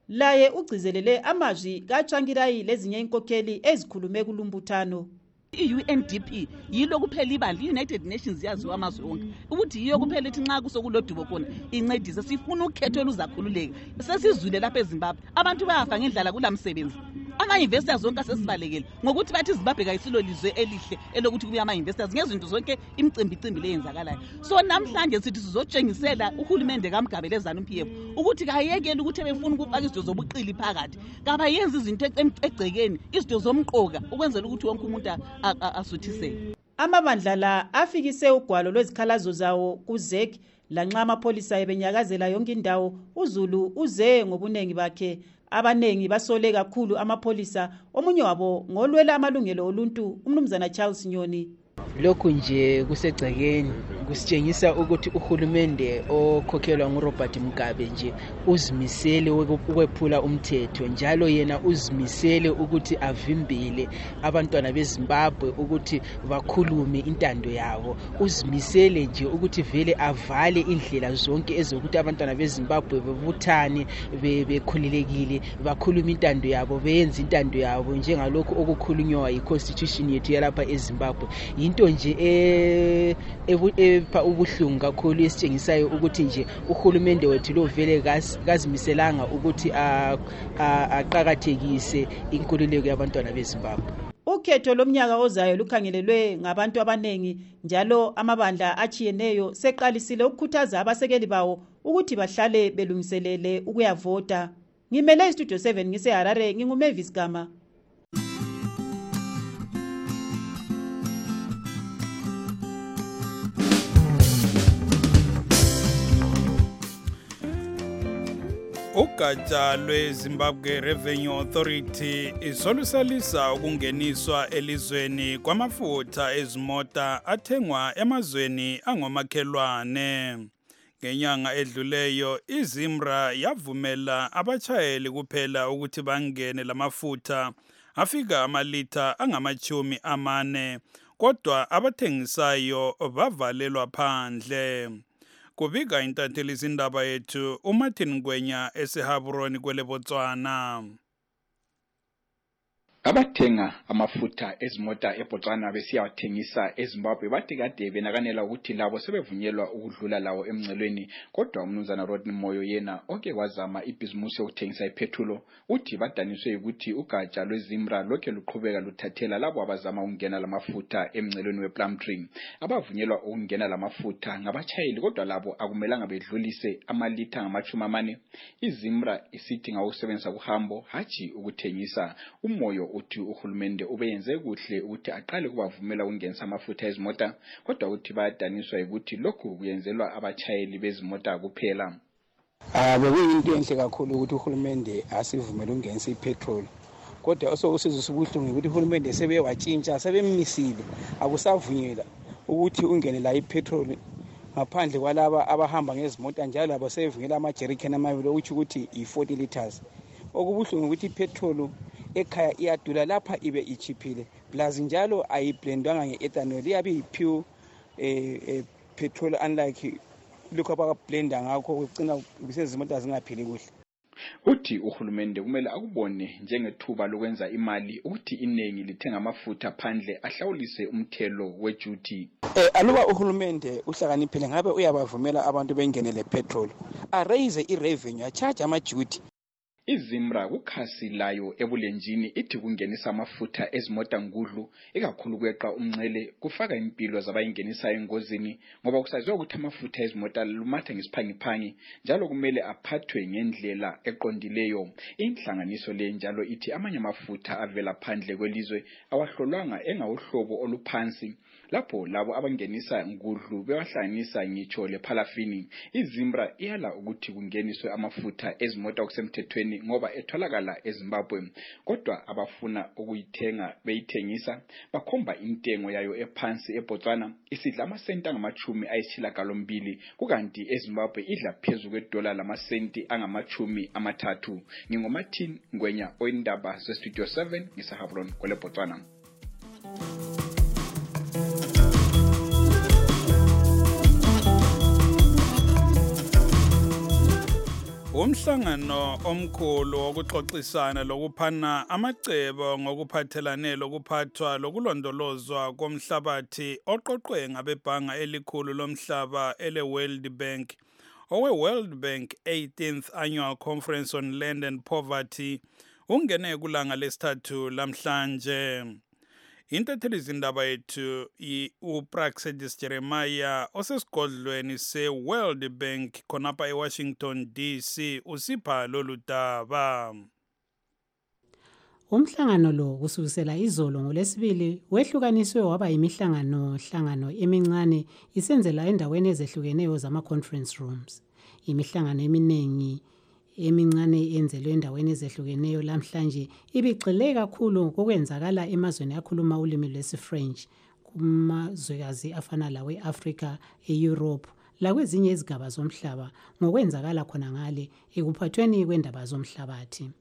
laye ugcizelele amazwi kaTsvangirai lezinye inkokheli ezikhulume kulumbuthano. I-UNDP yilo kuphela ibandla i-United Nations yaziwa amazwe onke ukuthi yiyo kuphela ethi nxa kusokulodubo khona incedise. Sifuna ukhetho oluzakhululeka. Sesizwile lapha eZimbabwe abantu bayafa ngendlala kula msebenzi. Ama-investors zonke asesibalekele ngokuthi bathi iZimbabwe kayisilo lizwe elihle elokuthi kubuya ama-investors ngezinto zonke imicimbi leyenzakalayo. So namhlanje sithi sizotshengisela uhulumende kaMgabele ZANU-PF ukuthi kayekele ukuthi befuna ukufaka izinto zobuqili phakathi. Kabayenza izinto egcekeni, izinto zomqoka ukwenzela ukuthi wonke umuntu asuthiseke. Amabandla la afikise ugwalo lwezikhalazo zawo kuZEC lanxa amapholisa ebenyakazela yonke indawo. uZulu uze ngobunengi bakhe. Abanengi basole kakhulu amapholisa, omunye wabo ngolwela amalungelo oluntu umnumzana Charles Nyoni. Lokhu nje kusegcekeni kusitshengisa ukuthi uhulumende okhokhelwa nguRobert Mugabe nje uzimisele ukwephula umthetho, njalo yena uzimisele ukuthi avimbele abantwana beZimbabwe ukuthi bakhulume intando yabo. Uzimisele nje ukuthi vele avale indlela zonke ezokuthi abantwana beZimbabwe bebuthane bekhululekile bakhulume intando yabo, beyenze intando yabo njengalokhu okukhulunywa yiConstitution yethu yalapha eZimbabwe. Into nje epha ubuhlungu kakhulu esitshengisayo ukuthi nje uhulumende wethu lo vele kazimiselanga ukuthi aqhakathekise inkululeko yabantwana beZimbabwe. Ukhetho lomnyaka ozayo lukhangelelwe ngabantu abanengi, njalo amabandla achiyeneyo seqalisile ukukhuthaza abasekeli bawo ukuthi bahlale belungiselele ukuyavota. Ngimele iStudio 7 ngiseHarare, nginguMavis Gama. Ugatsha lweZimbabwe Revenue Authority isolusalisa ukungeniswa elizweni kwamafutha ezimota athengwa emazweni angomakhelwane. Ngenyanga edluleyo iZimra yavumela abachayeli kuphela ukuthi bangene lamafutha afika amalitha angama-40, kodwa abathengisayo bavalelwa phandle. Kubika intatheli izindaba yethu uMartin Ngwenya eseHaburoni kwele Botswana. Abathenga amafutha ezimota eBotswana besiyawathengisa eZimbabwe bathi kade benakanela ukuthi labo sebevunyelwa ukudlula lawo emncelweni, kodwa umnumzana Rodney Moyo yena oke wazama ibhizimusi yokuthengisa ipetrol uthi badaniswe ukuthi ugatsha lweZimra lokhe luqhubeka luthathela labo abazama ukungena lamafutha emncelweni wePlumtree. Abavunyelwa ukungena lamafutha ngabachayeli, kodwa labo akumelanga bedlulise amalitha ngama-40. iZimra isithi ngawusebenzisa kuhambo haji ukuthengisa. Umoyo uthi uhulumende ubeyenze kuhle ukuthi aqale kubavumela ukungenisa amafutha ezimota, kodwa uthi bayadaniswa ukuthi lokhu kuyenzelwa abachayeli bezimota kuphela. Bekuyinto enhle kakhulu ukuthi uhulumende asivumele ukungenisa ipetrol, kodwa osokuzizwa ubuhlungu ukuthi uhulumende sebewatshintsha, sebemisile, akusavunyela ukuthi ungene la ipetrol ngaphandle kwalaba abahamba ngezimota, njalo labo sebevunyela amajerikeni amabili ukuthi i-40 liters. Okubuhlungu ukuthi ipetrol ekhaya iyadula, lapha ibe ichiphile, plus njalo ayiblendwanga nge-ethanol, iyabe iyi-pure petrol, unlike lokho abablenda ngakho kugcina bisezimota zingaphili kuhle. Uthi uhulumende kumele akubone njengethuba lokwenza imali ukuthi inengi lithenga amafutha phandle ahlawulise umthelo weduty. Aluba uhulumende uhlakaniphile ngabe uyabavumela abantu bengenele petrol, araise irevenue, acharge ama-duty. iZimra kukhasi layo ebulenjini ithi kungenisa amafutha ezimota ngudlu ikakhulu kweqa umncele kufaka impilo zabayingenisayo engozini, ngoba kusaziwa ukuthi amafutha ezimota lumatha ngesiphangiphangi njalo kumele aphathwe ngendlela eqondileyo. Inhlanganiso le njalo ithi amanye amafutha avela phandle kwelizwe awahlolwanga engawuhlobo oluphansi, lapho labo abangenisa ngudlu bewahlanganisa ngitsho lephalafini. iZimra iyala ukuthi kungeniswe amafutha ezimota okusemthethweni ngoba etholakala eZimbabwe, kodwa abafuna ukuyithenga beyithengisa bakhomba intengo yayo ephansi. eBotswana isidla amasenti angama-80, kukanti eZimbabwe idla phezu kwedola lamasenti angama-30. NginguMartin Ngwenya oyindaba zeStudio 7 ngiseHaburoni kwele Botswana. Umhlangano omkhulu wokuxoxisana lokuphana amacebo ngokuphathelane lokuphathwa lokulondolozwa komhlabathi oqoqwe ngabebhanga elikhulu lomhlaba ele-World Bank owe-World Bank 18th Annual Conference on Land and Poverty ungene kulanga lesithathu lamhlanje. Intethelizindaba yethu uPraxedis Jeremiah osesigodlweni se-World Bank khonapha eWashington DC usipha lolu daba. Umhlangano lo kusukisela izolo ngolesibili wehlukaniswe waba imihlangano emincane isenzela endaweni ezehlukeneyo zama-conference rooms. Imihlangano eminingi emincane enzelwe endaweni ezehlukeneyo lamhlanje ibigxile kakhulu kokwenzakala emazweni akhuluma ulimi lwesi-French kumazwekazi afana lawe-Africa, e-Europe lakwezinye izigaba zomhlaba ngokwenzakala khona ngale ekuphathweni kwendaba zomhlabathi.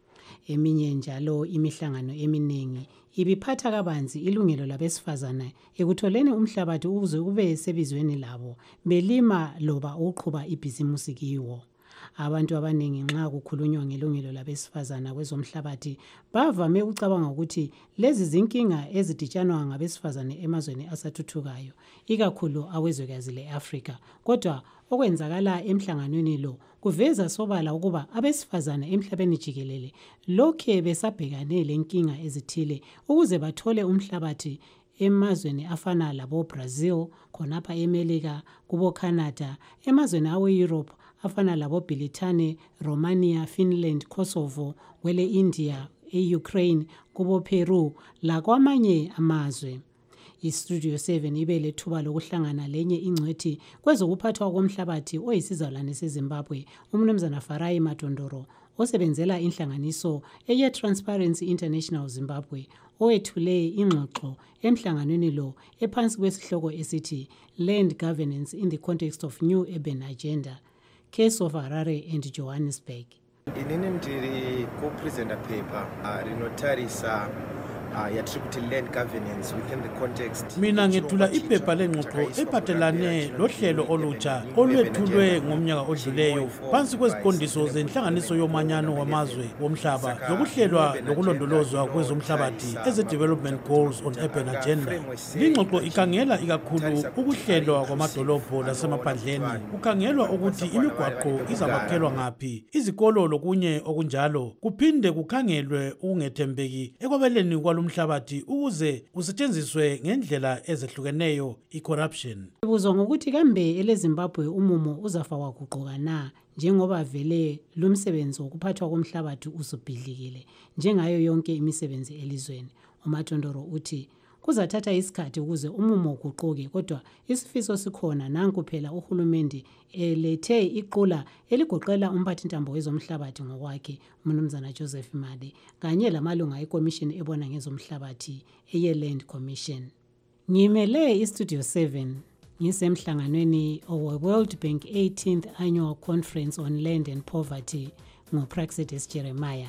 Eminye njalo imihlangano eminingi ibiphatha kabanzi ilungelo labesifazana ekutholeni umhlabathi ukuze ube sebizweni labo belima loba uqhuba ibhizimusi kiwo. Abantu abaningi nxa kukhulunywa ngelungelo labesifazana kwezomhlabathi bavame ukucabanga ukuthi lezi zinkinga eziditshanwa ngabesifazane emazweni asathuthukayo ikakhulu awezwekazi le-Afrika. Kodwa okwenzakala emhlanganweni lo kuveza sobala ukuba abesifazane emhlabeni jikelele lokhe besabhekane lenkinga ezithile ukuze bathole umhlabathi emazweni afana labo Brazil, khonapha eMelika, kubo Canada, emazweni awe-Europe afana labo Britane, Romania, Finland, Kosovo, kwele India, e-Ukraine, kubo Peru lakwamanye amazwe. IStudio 7 ibe lethuba lokuhlangana lenye ingcwethi kwezokuphathwa komhlabathi oyisizalwane seZimbabwe, umnumzana Farai Matondoro, osebenzela inhlanganiso eye-Transparency International Zimbabwe, owethule ingxoxo emhlanganweni lo ephansi kwesihloko esithi Land Governance in the Context of New Urban Agenda, Case of Harare and Johannesburg. Inini ndiri ku-presenter paper rinotarisa yatiri kuti land governance within the context. Mina ngethula iphepha lengxoxo ephathelane lohlelo olutsha olwethulwe ngomnyaka odluleyo phansi kweziqondiso zenhlanganiso yomanyano wamazwe womhlaba zokuhlelwa lokulondolozwa kwezomhlabathi eze-Development Goals on Urban Agenda. Lingxoxo ikhangela ikakhulu ukuhlelwa kwamadolobho lasemaphandleni, kukhangelwa ukuthi imigwaqo izabakhelwa ngaphi, izikolo lokunye okunjalo, kuphinde kukhangelwe ukungethembeki ekwabeleni umhlabathi ukuze kusetshenziswe ngendlela ezehlukeneyo i-corruption. Ibuzwa ngokuthi kambe eleZimbabwe umumo uzafakwa kuqoka na njengoba vele lo msebenzi wokuphathwa komhlabathi usubhidlikile njengayo yonke imisebenzi elizweni. uMatondoro uthi kuzathatha isikhathi ukuze umumo uguquke, kodwa isifiso sikhona. Nanku phela uhulumende elethe iqula eligoqela umphathintambo wezomhlabathi ngokwakhe umnumzana Joseph Made kanye lamalunga eCommission ebona ngezomhlabathi eye-Land Commission. Ngimele iStudio 7 ngisemhlanganweni owe-World Bank 18th Annual Conference on Land and Poverty ngoPraxedis Jeremiah.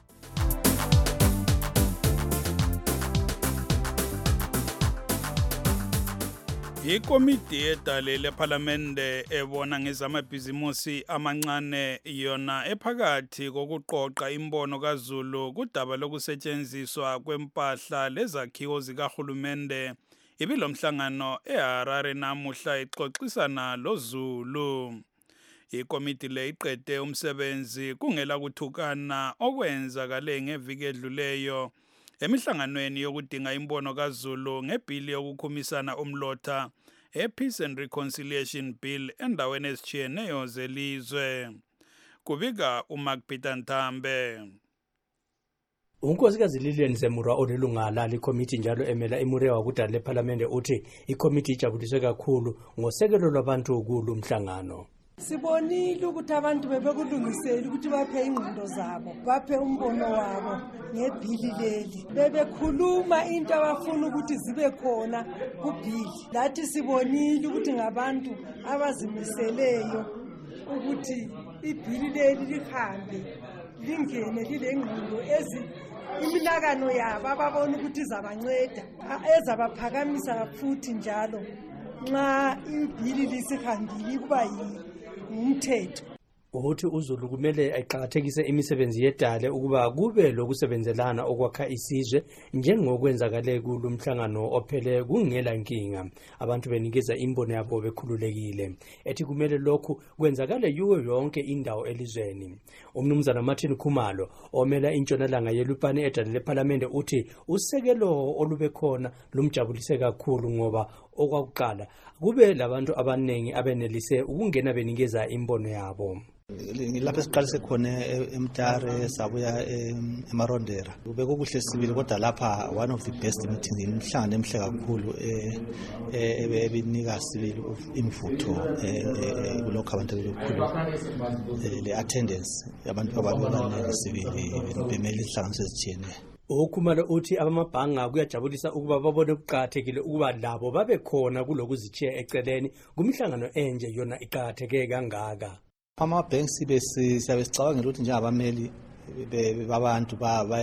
Ikomiti yedale lephalamende ebona ngezamabhizimusi amancane yona ephakathi kokuqoqa imbono kaZulu kudaba lokusetshenziswa kwempahla lezakhiwo zikahulumende ibilomhlangano eHarare namuhla ixoxisana loZulu. Ikomiti le iqede umsebenzi kungela kuthukana okwenzakale ngeviki edluleyo emihlanganweni yokudinga imbono kaZulu ngebhili yokukhumisana umlotha ePeace and Reconciliation Bill endaweni ezitshiyeneyo zelizwe. Kubika uMakpeter Nthambe. Unkosikazi Lilian Zemura olilunga lali committee njalo emela imurewa kudala lephalamende uthi ikomiti ijabuliswe kakhulu ngosekelo lwabantu kulo mhlangano. Sibonile ukuthi abantu bebekulungisela ukuthi baphe ingqondo zabo, baphe umbono wabo ngebhili leli. Bebekhuluma into abafuna ukuthi zibe khona kubhili. Lathi sibonile ukuthi ngabantu abazimiseleyo ukuthi ibhili leli lihambe lingene lilengqondo iminakano yabo ababona ukuthi izabanceda, ezabaphakamisa futhi njalo nxa ibhili lisihambile kuba umthetho. ukuthi uZulu kumele ayiqhakathekise imisebenzi yedale ukuba kube lokusebenzelana okwakha isizwe njengokwenzakale kulomhlangano ophele kungela nkinga abantu benikeza imbono yabo bekhululekile ethi kumele lokhu kwenzakale yiwo yonke indawo elizweni. Umnumzana Martin Khumalo omela intshonalanga yeLupane edale leParliament uthi usekelo olube khona lumjabulise kakhulu ngoba okwakuqala kube labantu abanengi abenelise ukungena benikeza imbono yabo. Lapho siqalise khona eMtare sabuya eMarondera kube kuhle sibili kodwa lapha one of the best meetings imhlangano emhle kakhulu ebinika sibili imvutho kulokho abantu bekhulu le attendance yabantu abaningi sibili bemele inhlanganiso ezithene. Ukhumalo uthi abamabhanga kuyajabulisa ukuba babone ukuqhakathekile ukuba labo babe khona kulokuzithiya eceleni kumhlangano enje yona iqhakatheke kangaka. Ama-banks siyabe sicabangela ukuthi njengabameli babantu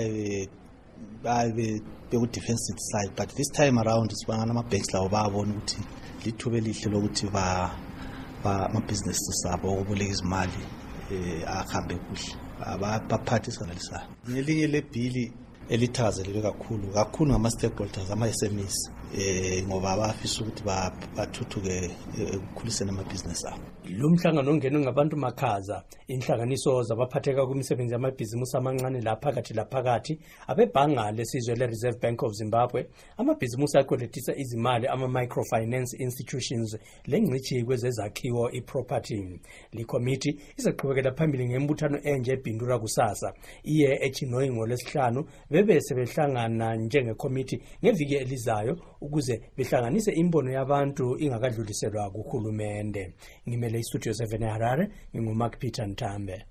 babe beku-defensive side, but this time around sibangana ama-banks lawo bayabona ukuthi lithuba elihle lokuthi amabhizinesi sabo okuboleka izimali ahambe kuhle baphathisa ngalisayo. Ngelinye lebhili elithakazelelwe kakhulu ngama-stakeholders ama-SMEs ngoba bafisa ukuthi bathuthuke ekukhuliseni amabhizinesi abo. Lo mhlangano ongenwe ngabantu makhaza inhlanganiso zabaphatheka kwimisebenzi yamabhizinisi amancane laphakathi abebhanga lesizwe le-Reserve Bank of Zimbabwe amabhizinisi akholetisa izimali ama-microfinance institutions lengcithi kwezezakhiwo i-property. Likomiti izaqhubekela phambili ngembuthano enje ebhindura kusasa iye eChinoyi ngolwesihlanu bebe sebehlangana njengekomiti ngeviki elizayo ukuze behlanganise imbono yabantu ingakadluliselwa kuhulumende. Ngimele iStudio 7 eHarare nginguMark Peter Ntambe.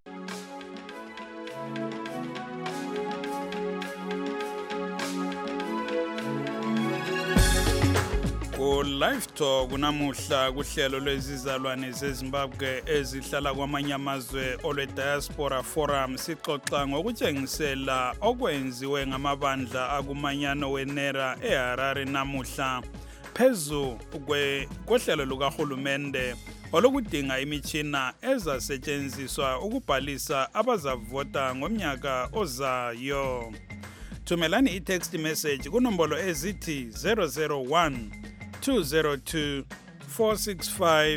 Live Talk namuhla kuhlelo lwezizalwane zeZimbabwe ezihlala kwamanye amazwe olwe Diaspora Forum sixoxa ngokutshengisela okwenziwe ngamabandla akumanyano wenera eHarare namuhla phezu kohlelo lukahulumende olokudinga imitshina ezasetshenziswa ukubhalisa abazavota ngomnyaka ozayo. Thumelani i-text message kunombolo ezithi 001 202 465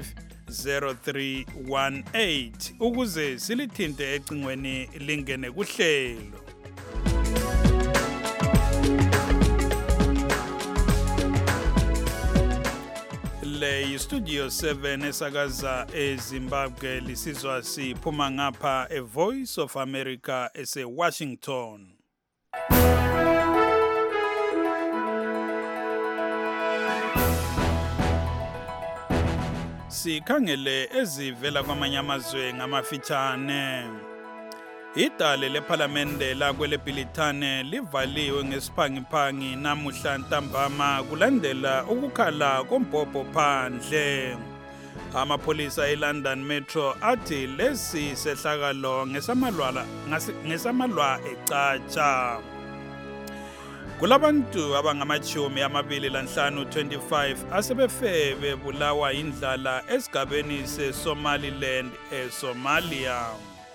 0318 ukuze silithinte ecingweni lingene kuhlelo. Le Studio 7 esakaza eZimbabwe lisizwa siphuma ngapha eVoice of America ese-Washington. Sikhangele ezivela kwamanye amazwe ngamafitshane. Idale leParliamente lakweleBhilithane livaliwe ngesiphangiphangi namuhla ntambama kulandela ukukhala kombhobho phandle. Amapholisa eLondon Metro athi lesi sehlakalo ngesamalwa ecatsha. Kulabantu abangamachumi amabili lanhlanu 25 asebefe bebulawa indlala esigabeni seSomaliland eSomalia.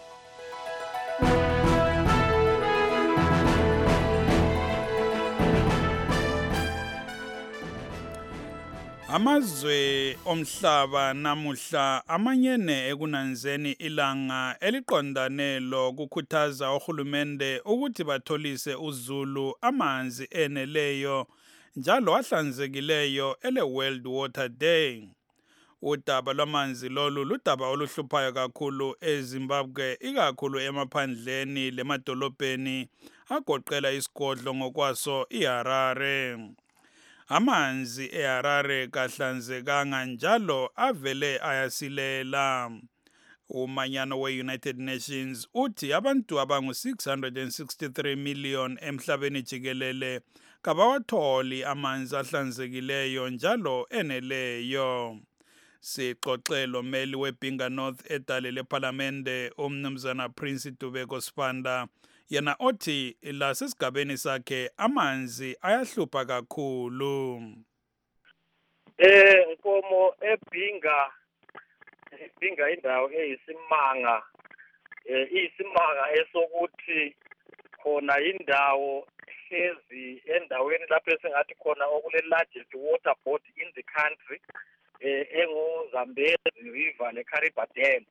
Amazwe omhlaba namuhla amanyene ekunanzeni ilanga eliqondane lokukhuthaza ohulumende ukuthi batholise uZulu amanzi eneleyo njalo ahlanzekileyo ele-World Water Day. Udaba lwamanzi lolu ludaba oluhluphayo kakhulu eZimbabwe ikakhulu emaphandleni lemadolobheni agoqela isigodlo ngokwaso iHarare. Amanzi eHarare kahlanzekanga njalo avele ayasilela. Umanyano we-United Nations uthi abantu abangu-663 million emhlabeni jikelele kabawatholi amanzi ahlanzekileyo njalo eneleyo. Sixoxelo meli weBinga North edale leParliamente umnumzana Prince Dubeko Sibanda yena othi lasesigabeni sakhe amanzi ayahlupha kakhulu. Nkomo eBinga eBhinga indawo eyisimanga iyisimanga esokuthi khona indawo hlezi endaweni lapho esingathi khona okule largest water body in the country enguZambezi River leKariba Dam.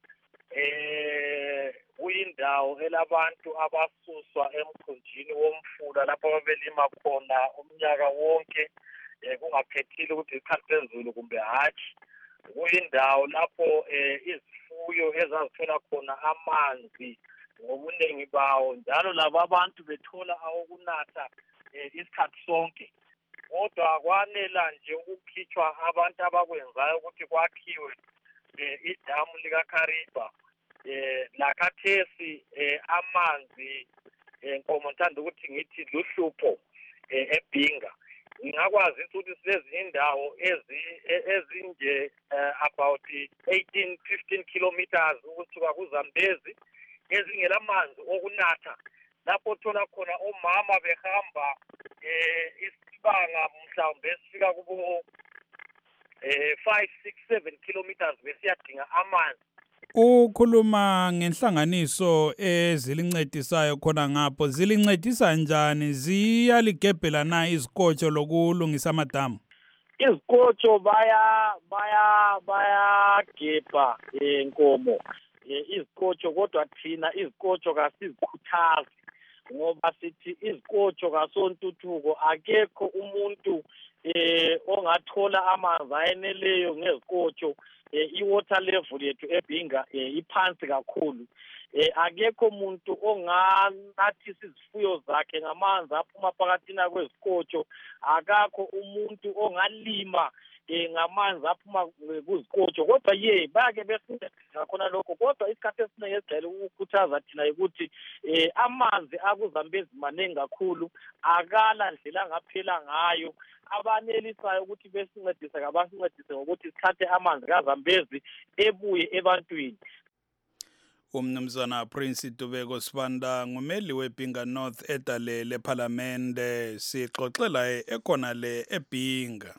Kuyindawo elabantu abasuswa emkhunjini womfula lapho babelima khona umnyaka wonke kungaphethile ukuthi isikhathi sezulu kumbe hatshi. Kuyindawo lapho izifuyo ezazithola khona amanzi ngobuningi bawo njalo laba abantu bethola awokunatha isikhathi sonke. Kodwa kwanela nje ukukhitshwa abantu abakwenzayo ukuthi kwakhiwe idamu likaKariba lakhathesi amanzi nkomo ngithanda ukuthi ngithi luhlupho eBhinga. Ngingakwazi ukuthi silezi indawo ezinje about 18-15 kilometers ukusuka kuZambezi ezingela manzi okunatha lapho uthola khona omama behamba isibanga mhlawumbe esifika kubo 5-6-7 kilometers besiyadinga amanzi. Ukhuluma ngenhlanganiso ezilincedisayo khona ngapho zilincedisa njani ziyaligebhela na izikotsho lokulungisa amadamu? Izikotsho bayagebha inkomo izikotsho kodwa thina izikotsho kasizikhuthazi ngoba sithi izikotsho kasontuthuko akekho umuntu ongathola amanzi ayeneleyo ngezikotsho. I-water level yethu eBhinga iphansi kakhulu. Akekho umuntu onganathisa izifuyo zakhe ngamanzi aphuma phakathina kwezikotsho. Akakho umuntu ongalima ngamanzi aphuma kuzikotsho. Kodwa bake besincedisa khona lokho. Kodwa isikhathi esiningi esigcwele ukukhuthaza thina ukuthi amanzi akuZambezi maningi kakhulu akala ndlela angaphela ngayo. Abanelisayo ukuthi besincedise kabasincedise ngokuthi sithathe amanzi kaZambezi ebuye ebantwini. Umnumzana Prince Dubeko Sibanda ngumeli weBhinga North edale leParliamente sixoxela ekhona le eBhinga.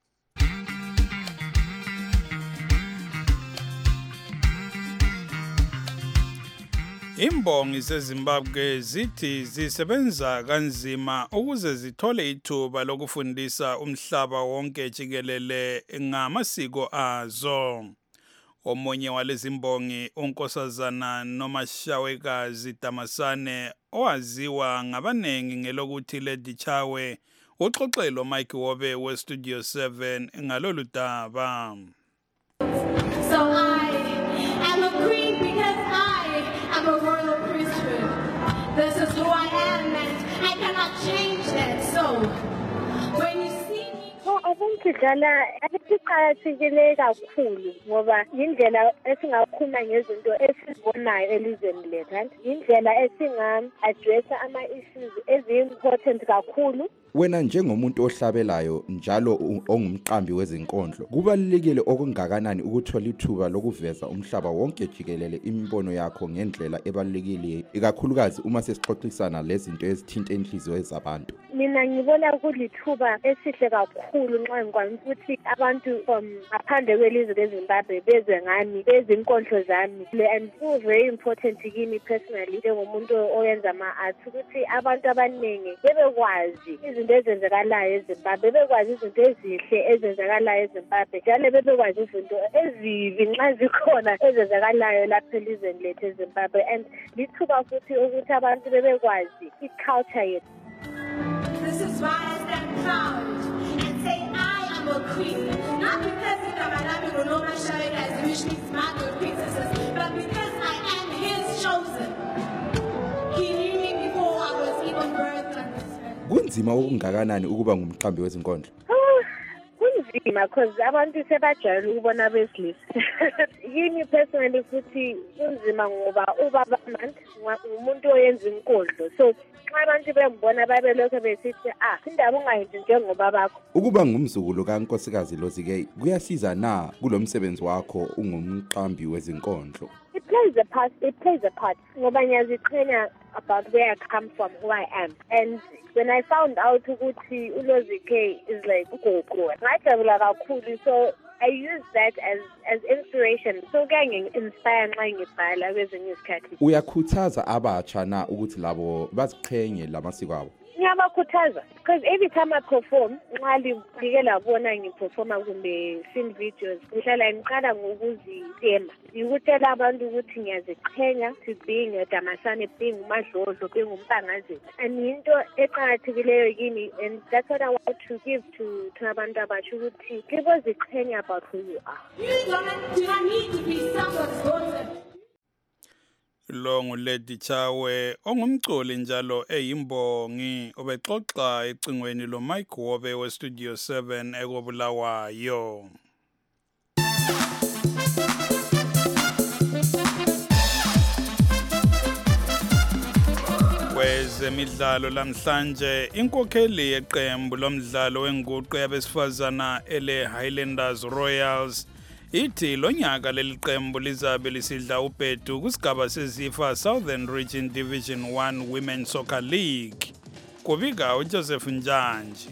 Imbongi zeZimbabwe zithi zisebenza kanzima ukuze zithole ithuba lokufundisa umhlaba wonke jikelele ngamasiko azo. Omunye walezi mbongi uNkosazana Nomashawekazi Damasane owaziwa ngabanengi ngelokuthi Lady Chawe uxoxelo Mike Wobe weStudio 7 ngalolu daba. So I am a queen because I'm a royal priesthood. This is who I am and I cannot change that. So when you see me... Abangidlala abesiqakathekile kakhulu ngoba indlela esingakhuluma ngezinto esizibonayo elizweni lethu. Indlela esinga-addressa ama-issues ezi-important kakhulu. Wena njengomuntu ohlabelayo njalo ongumqambi wezinkondlo kubalulekile okungakanani ukuthola ithuba lokuveza umhlaba wonke jikelele imibono yakho ngendlela ebalulekile ikakhulukazi uma sesixoxisana lezinto ezithinta inhliziyo zabantu. Mina ngibona kulithuba esihle kakhulu nxa ngikwazi ukuthi abantu ngaphandle kwelizwe leZimbabwe bezwe ngami bezinkondlo zami and it's very important kimi personally njengomuntu oyenza ama-art ukuthi abantu abaningi bebekwazi izinto ezenzakalayo eZimbabwe bebekwazi izinto ezihle ezenzakalayo eZimbabwe njalo bebekwazi izinto ezibi nxa zikhona ezenzakalayo lapha elizweni lethu eZimbabwe and lithuba futhi ukuthi abantu bebekwazi i-culture yethu. This is why I stand proud and say I am a queen, not because Itamalami Ronoma Shawekazi which means mother princesses, but because I am his chosen. He knew me before I was even birthed on this earth. Kunzima okungakanani ukuba ngumqambi wezinkondlo? Kunzima because abantu sebajayele ukubona besilisa. Yimi personally futhi kunzima ngoba ubaba manje umuntu oyenza inkondlo. So abantu bembona babelokho besithi indaba ungayenzi njengoba bakho. Ukuba ngumzukulu kaNkosikazi Lozike kuyasiza na kulomsebenzi wakho ungumqambi wezinkondlo? It plays a part. Ngoba ngiyaziqhenya about where I come from, who I am. And when I found out ukuthi uLozike is like ugogo, ngajabula kakhulu. So I use that as inspiration. So inspire nxa ngibhala kwezinye isikhathi. Uyakhuthaza abatsha na ukuthi labo baziqhenye lamasiko abo? Ngiyabakhuthaza because every time I perform, nxa like labona ngiperforma kumbe film videos, ngihlala ngiqala ngokuzithemba. Ngikutshela abantu ukuthi ngiyaziqhenya to being a Damasane, being umadlodlo, being umpangazeli. And into eqakathekileyo kimi, and that's what I want to give to abantu abatsha ukuthi liboziqhenya about who you are. You don't need to be someone's daughter. Lo nguLady Chawe ongumculi njalo eyimbongi obexoxa ecingweni lo Mike Wobe we Studio 7 ekobulawayo. Kwezemidlalo lamhlanje inkokheli yeqembu lomdlalo wenguqu yabesifazana ele Highlanders Royals ithi lonyaka leli qembu lizabe lisidla ubhedu kusigaba sezifa Southern Region Division 1 Women's Soccer League. Kubika uJoseph Njanji.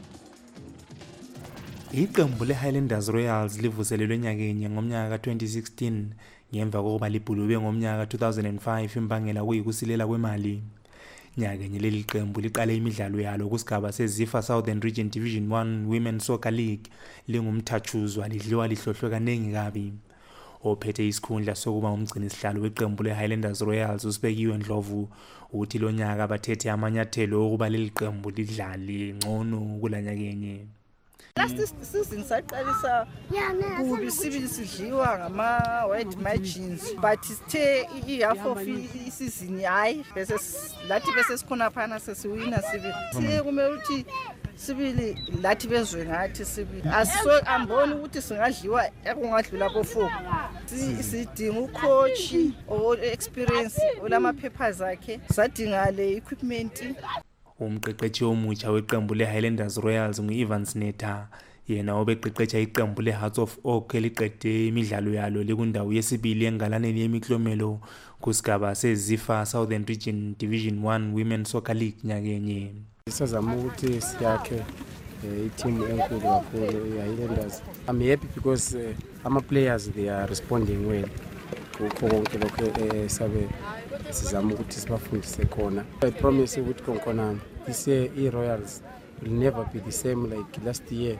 Iqembu leHighlanders Royals livuselelwe nyakenye ngomnyaka ka2016 ngemva kokuba libhulube ngomnyaka ka2005 imbangela kuyikusilela kwemali. Nyakenye leli qembu liqale imidlalo yalo kusigaba sezifa Southern Region Division 1 Women's Soccer League lingumthathuzwa lidliwa lihlohlwe kanengi kabi. Ophethe isikhundla sokuba umgcini sihlalo weqembu leHighlanders Royals usibekiwe Ndlovu uthi lo nyaka bathethe amanyathelo okuba leli qembu lidlale ngcono kulanyakenye. Last season saqalisa kubi sibili sidliwa ngama white margins but sithe ihalf of isizini hayi bese lathi bese sikhona phana sesiwina sibili siye kumele ukuthi sibili lathi bezwe ngathi sibili aso amboni ukuthi singadliwa ekungadlula ko4 sidinga ucoach o experience olama papers akhe sadinga le equipment. Umqeqeshi omutsha weqembu leHighlanders Royals nguIvan Sneta yena obeqeqesha iqembu leHearts of Oak eliqede imidlalo yalo likundawo yesibili engalaneni yemiklomelo kusigaba sezifa Southern Region Division 1 Women's Soccer League nyakenye. Isazama ukuthi siyakhe i-team enkulu kakhulu iHighlanders. I'm happy because ama players they are responding well. Konke lokho sabe sizama ukuthi sibafundise khona. I promise ukuthi konkona this year i-Royals will never be the same like last year.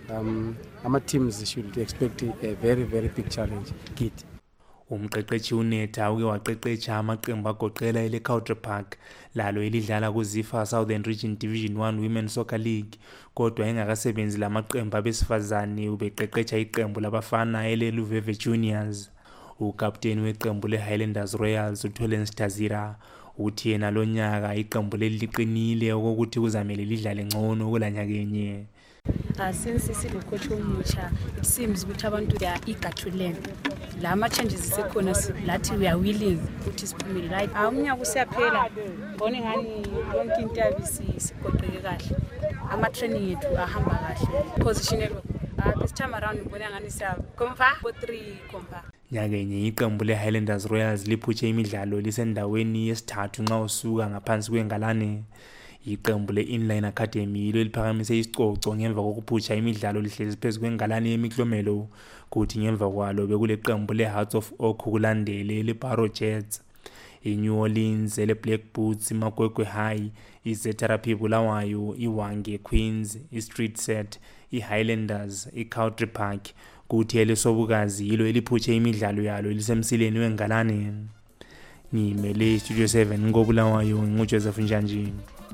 Ama teams should expect a very big challenge. Kid. Umqeqeshi uNeta uke waqeqesha amaqembu agoqela ele Country Park lalo elidlala kuzifa Southern Region Division 1 Women's Soccer League kodwa engakasebenzi lamaqembu abesifazane ubeqeqesha iqembu labafana ele Luveve Juniors. Ukapteni weqembu leHighlanders Royals uTolen Stazira uthi yena lo nyaka iqembu leli liqinile ukuthi kuzamele lidlale ngcono kulanyakenye. Since silo coach omutsha it seems ukuthi abantu they are eager to learn. Lama changes sekhona lathi we are willing ukuthi siphumele right. Umnyaka usiyaphela ngone ngani yonke into yabisigoqeke kahle. Ama training yethu ahamba kahle. Position this time around ngibona ngani siya kompa 3 kompa. Nyakenye iqembu leHighlanders Royals liphutshe imidlalo lisendaweni yesithathu nxa usuka ngaphansi kwengalane. Iqembu leInline Academy liphakamise isicoco ngemva kokuphutsha imidlalo lihlezi phezulu kwengalane yemiklomelo kuthi ngemva kwalo bekule qembu leHearts of Oak kulandele leBarrow Jets. iNew Orleans eleBlack Boots, iMagwegwe High, iZeterapi Bulawayo, iWange Queens, iStreet Set, iHighlanders, iCountry Park kuthi elesobukazi yilo eliphutshe imidlalo yalo lisemsileni wengalane. Ngimele Studio 7 ngobulawayo nguJoseph Njanji.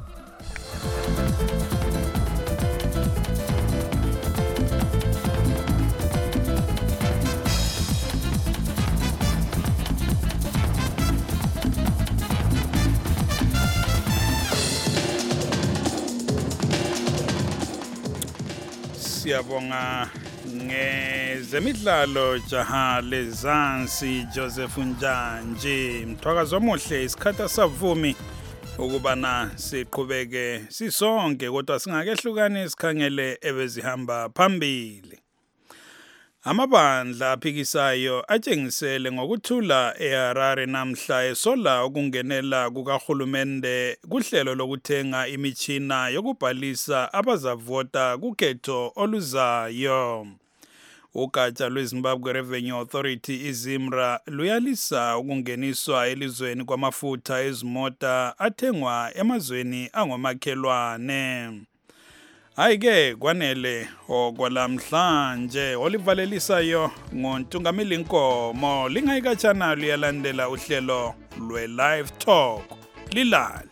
Siyabonga ngezemidlalo jaha lezansi Joseph Njanji. Mthwakazo omuhle isikhatha savumi ukubana siqhubeke sisonke kodwa singakehlukani sikhangele ebezihamba phambili. Amabandla aphikisayo atshengisele ngokuthula eHarare namhla esola ukungenela kukaHulumende kuhlelo lokuthenga imitshina yokubhalisa abazavota kukhetho oluzayo. Ugatsha lweZimbabwe Revenue Authority iZIMRA luyalisa ukungeniswa elizweni kwamafutha ezimota athengwa emazweni angomakhelwane. Hayi-ke kwanele okwalamhlanje olivalelisayo ngontungameli Nkomo lingayikatshana luyalandela uhlelo lwe-Live Talk lilale.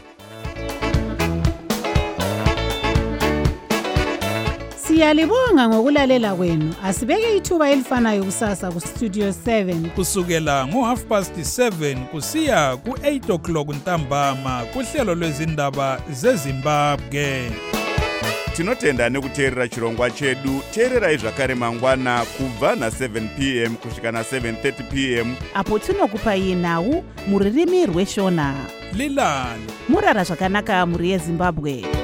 Siyalibonga ngokulalela kwenu. Asibeke ithuba elifanayo kusasa ku Studio 7 kusukela ngo7:30 kusiya ku8 o'clock ntambama kuhlelo lwezindaba zeZimbabwe. Tinotenda nekuteerera chirongwa chedu. Teererai zvakare mangwana kubva na7 p.m. kusvika na7:30 p.m. apo tinokupai nhau muririmi rweshona. Lilale murara zvakanaka muri yeZimbabwe.